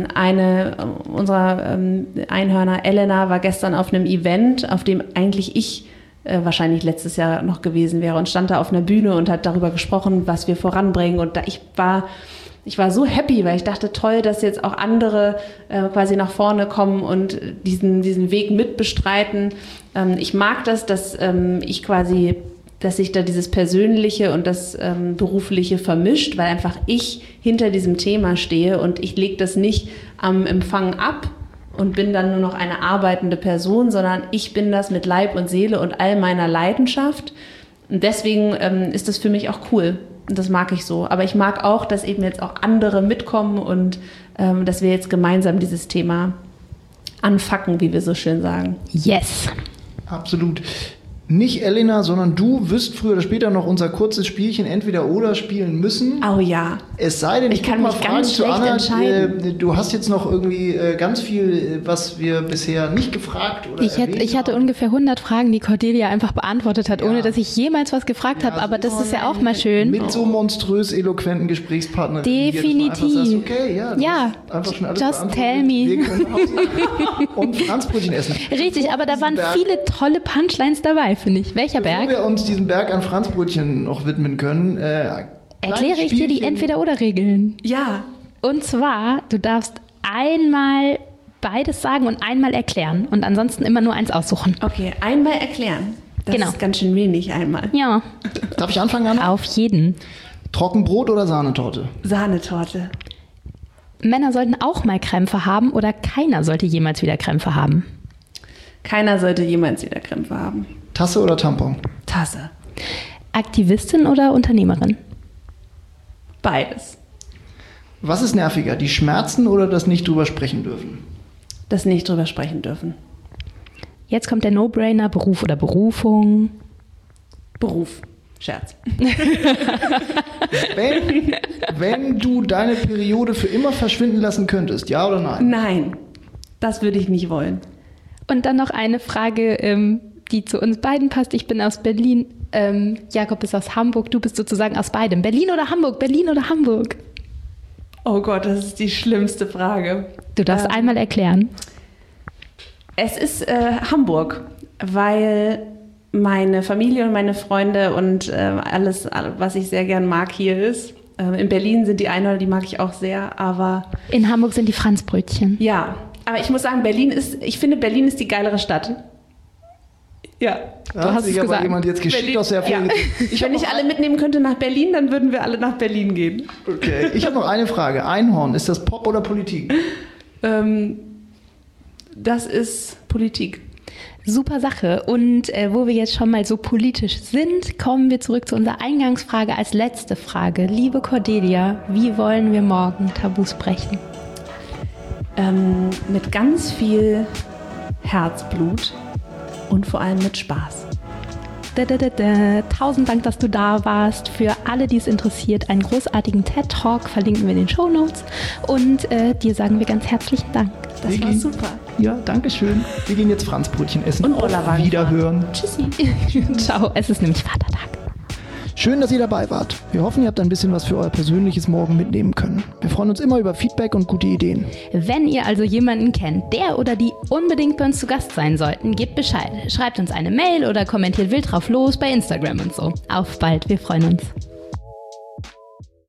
eine unserer Einhörner, Elena, war gestern auf einem Event, auf dem eigentlich ich wahrscheinlich letztes Jahr noch gewesen wäre und stand da auf einer Bühne und hat darüber gesprochen, was wir voranbringen. Und da ich war, ich war so happy, weil ich dachte, toll, dass jetzt auch andere quasi nach vorne kommen und diesen, diesen Weg mitbestreiten. Ich mag das, dass ich quasi dass sich da dieses Persönliche und das ähm, Berufliche vermischt, weil einfach ich hinter diesem Thema stehe und ich lege das nicht am Empfang ab und bin dann nur noch eine arbeitende Person, sondern ich bin das mit Leib und Seele und all meiner Leidenschaft. Und deswegen ähm, ist das für mich auch cool und das mag ich so. Aber ich mag auch, dass eben jetzt auch andere mitkommen und ähm, dass wir jetzt gemeinsam dieses Thema anfacken, wie wir so schön sagen. Yes. Absolut. Nicht Elena, sondern du wirst früher oder später noch unser kurzes Spielchen entweder oder spielen müssen. Oh ja. Es sei denn, ich, ich kann mal fragen zu Anna, äh, du hast jetzt noch irgendwie äh, ganz viel, was wir bisher nicht gefragt oder ich, hätte, ich hatte haben. ungefähr hundert Fragen, die Cordelia einfach beantwortet hat, ja. ohne dass ich jemals was gefragt ja, habe. Aber das ist ja auch mal schön. Mit so monströs eloquenten Gesprächspartnerin. Definitiv. Sagst, okay, ja, ja. einfach schon alles just tell me. Wir können und Franzbrötchen essen. Richtig, aber da waren Berg. viele tolle Punchlines dabei, finde ich. Welcher Bevor Berg? wir uns diesem Berg an Franzbrötchen noch widmen können, äh, erkläre ich dir die Entweder-oder-Regeln. Ja. Und zwar, du darfst einmal beides sagen und einmal erklären und ansonsten immer nur eins aussuchen. Okay, einmal erklären. Das genau. ist ganz schön wenig einmal. Ja. Darf ich anfangen, Anna? Auf jeden. Trockenbrot oder Sahnetorte? Sahnetorte. Männer sollten auch mal Krämpfe haben oder keiner sollte jemals wieder Krämpfe haben? Keiner sollte jemals wieder Krämpfe haben. Tasse oder Tampon? Tasse. Aktivistin oder Unternehmerin? Beides. Was ist nerviger, die Schmerzen oder das nicht drüber sprechen dürfen? Das nicht drüber sprechen dürfen. Jetzt kommt der No-Brainer, Beruf oder Berufung? Beruf. Scherz. wenn, wenn du deine Periode für immer verschwinden lassen könntest, ja oder nein? Nein, das würde ich nicht wollen. Und dann noch eine Frage, ähm, die zu uns beiden passt. Ich bin aus Berlin, ähm, Jakob ist aus Hamburg, du bist sozusagen aus beidem. Berlin oder Hamburg? Berlin oder Hamburg? Oh Gott, das ist die schlimmste Frage. Du darfst ähm, einmal erklären. Es ist äh, Hamburg, weil meine Familie und meine Freunde und äh, alles, was ich sehr gern mag, hier ist. Äh, in Berlin sind die Einhörner, die mag ich auch sehr, aber... In Hamburg sind die Franzbrötchen. Ja, aber ich muss sagen, Berlin ist, ich finde, Berlin ist die geilere Stadt. Ja, du hast sich aber jemand jetzt geschickt aus der Ferien. Ja. Ich Wenn ich alle mitnehmen könnte nach Berlin, dann würden wir alle nach Berlin gehen. Okay. Ich habe noch eine Frage. Einhorn, ist das Pop oder Politik? Ähm, das ist Politik. Super Sache. Und äh, wo wir jetzt schon mal so politisch sind, kommen wir zurück zu unserer Eingangsfrage als letzte Frage. Liebe Cordelia, wie wollen wir morgen Tabus brechen? Ähm, mit ganz viel Herzblut. Und vor allem mit Spaß. Da, da, da, da. Tausend Dank, dass du da warst. Für alle, die es interessiert, einen großartigen TED-Talk verlinken wir in den Shownotes. Und äh, dir sagen wir ganz herzlichen Dank. Das wir war gehen, super. Ja, danke schön. Wir gehen jetzt Franzbrötchen essen. Und Bollerwagen. Wiederhören. Tschüssi. Ciao, es ist nämlich Vatertag. Schön. Schön, dass ihr dabei wart. Wir hoffen, ihr habt ein bisschen was für euer persönliches Morgen mitnehmen können. Wir freuen uns immer über Feedback und gute Ideen. Wenn ihr also jemanden kennt, der oder die unbedingt bei uns zu Gast sein sollten, gebt Bescheid. Schreibt uns eine Mail oder kommentiert wild drauf los bei Instagram und so. Auf bald, wir freuen uns.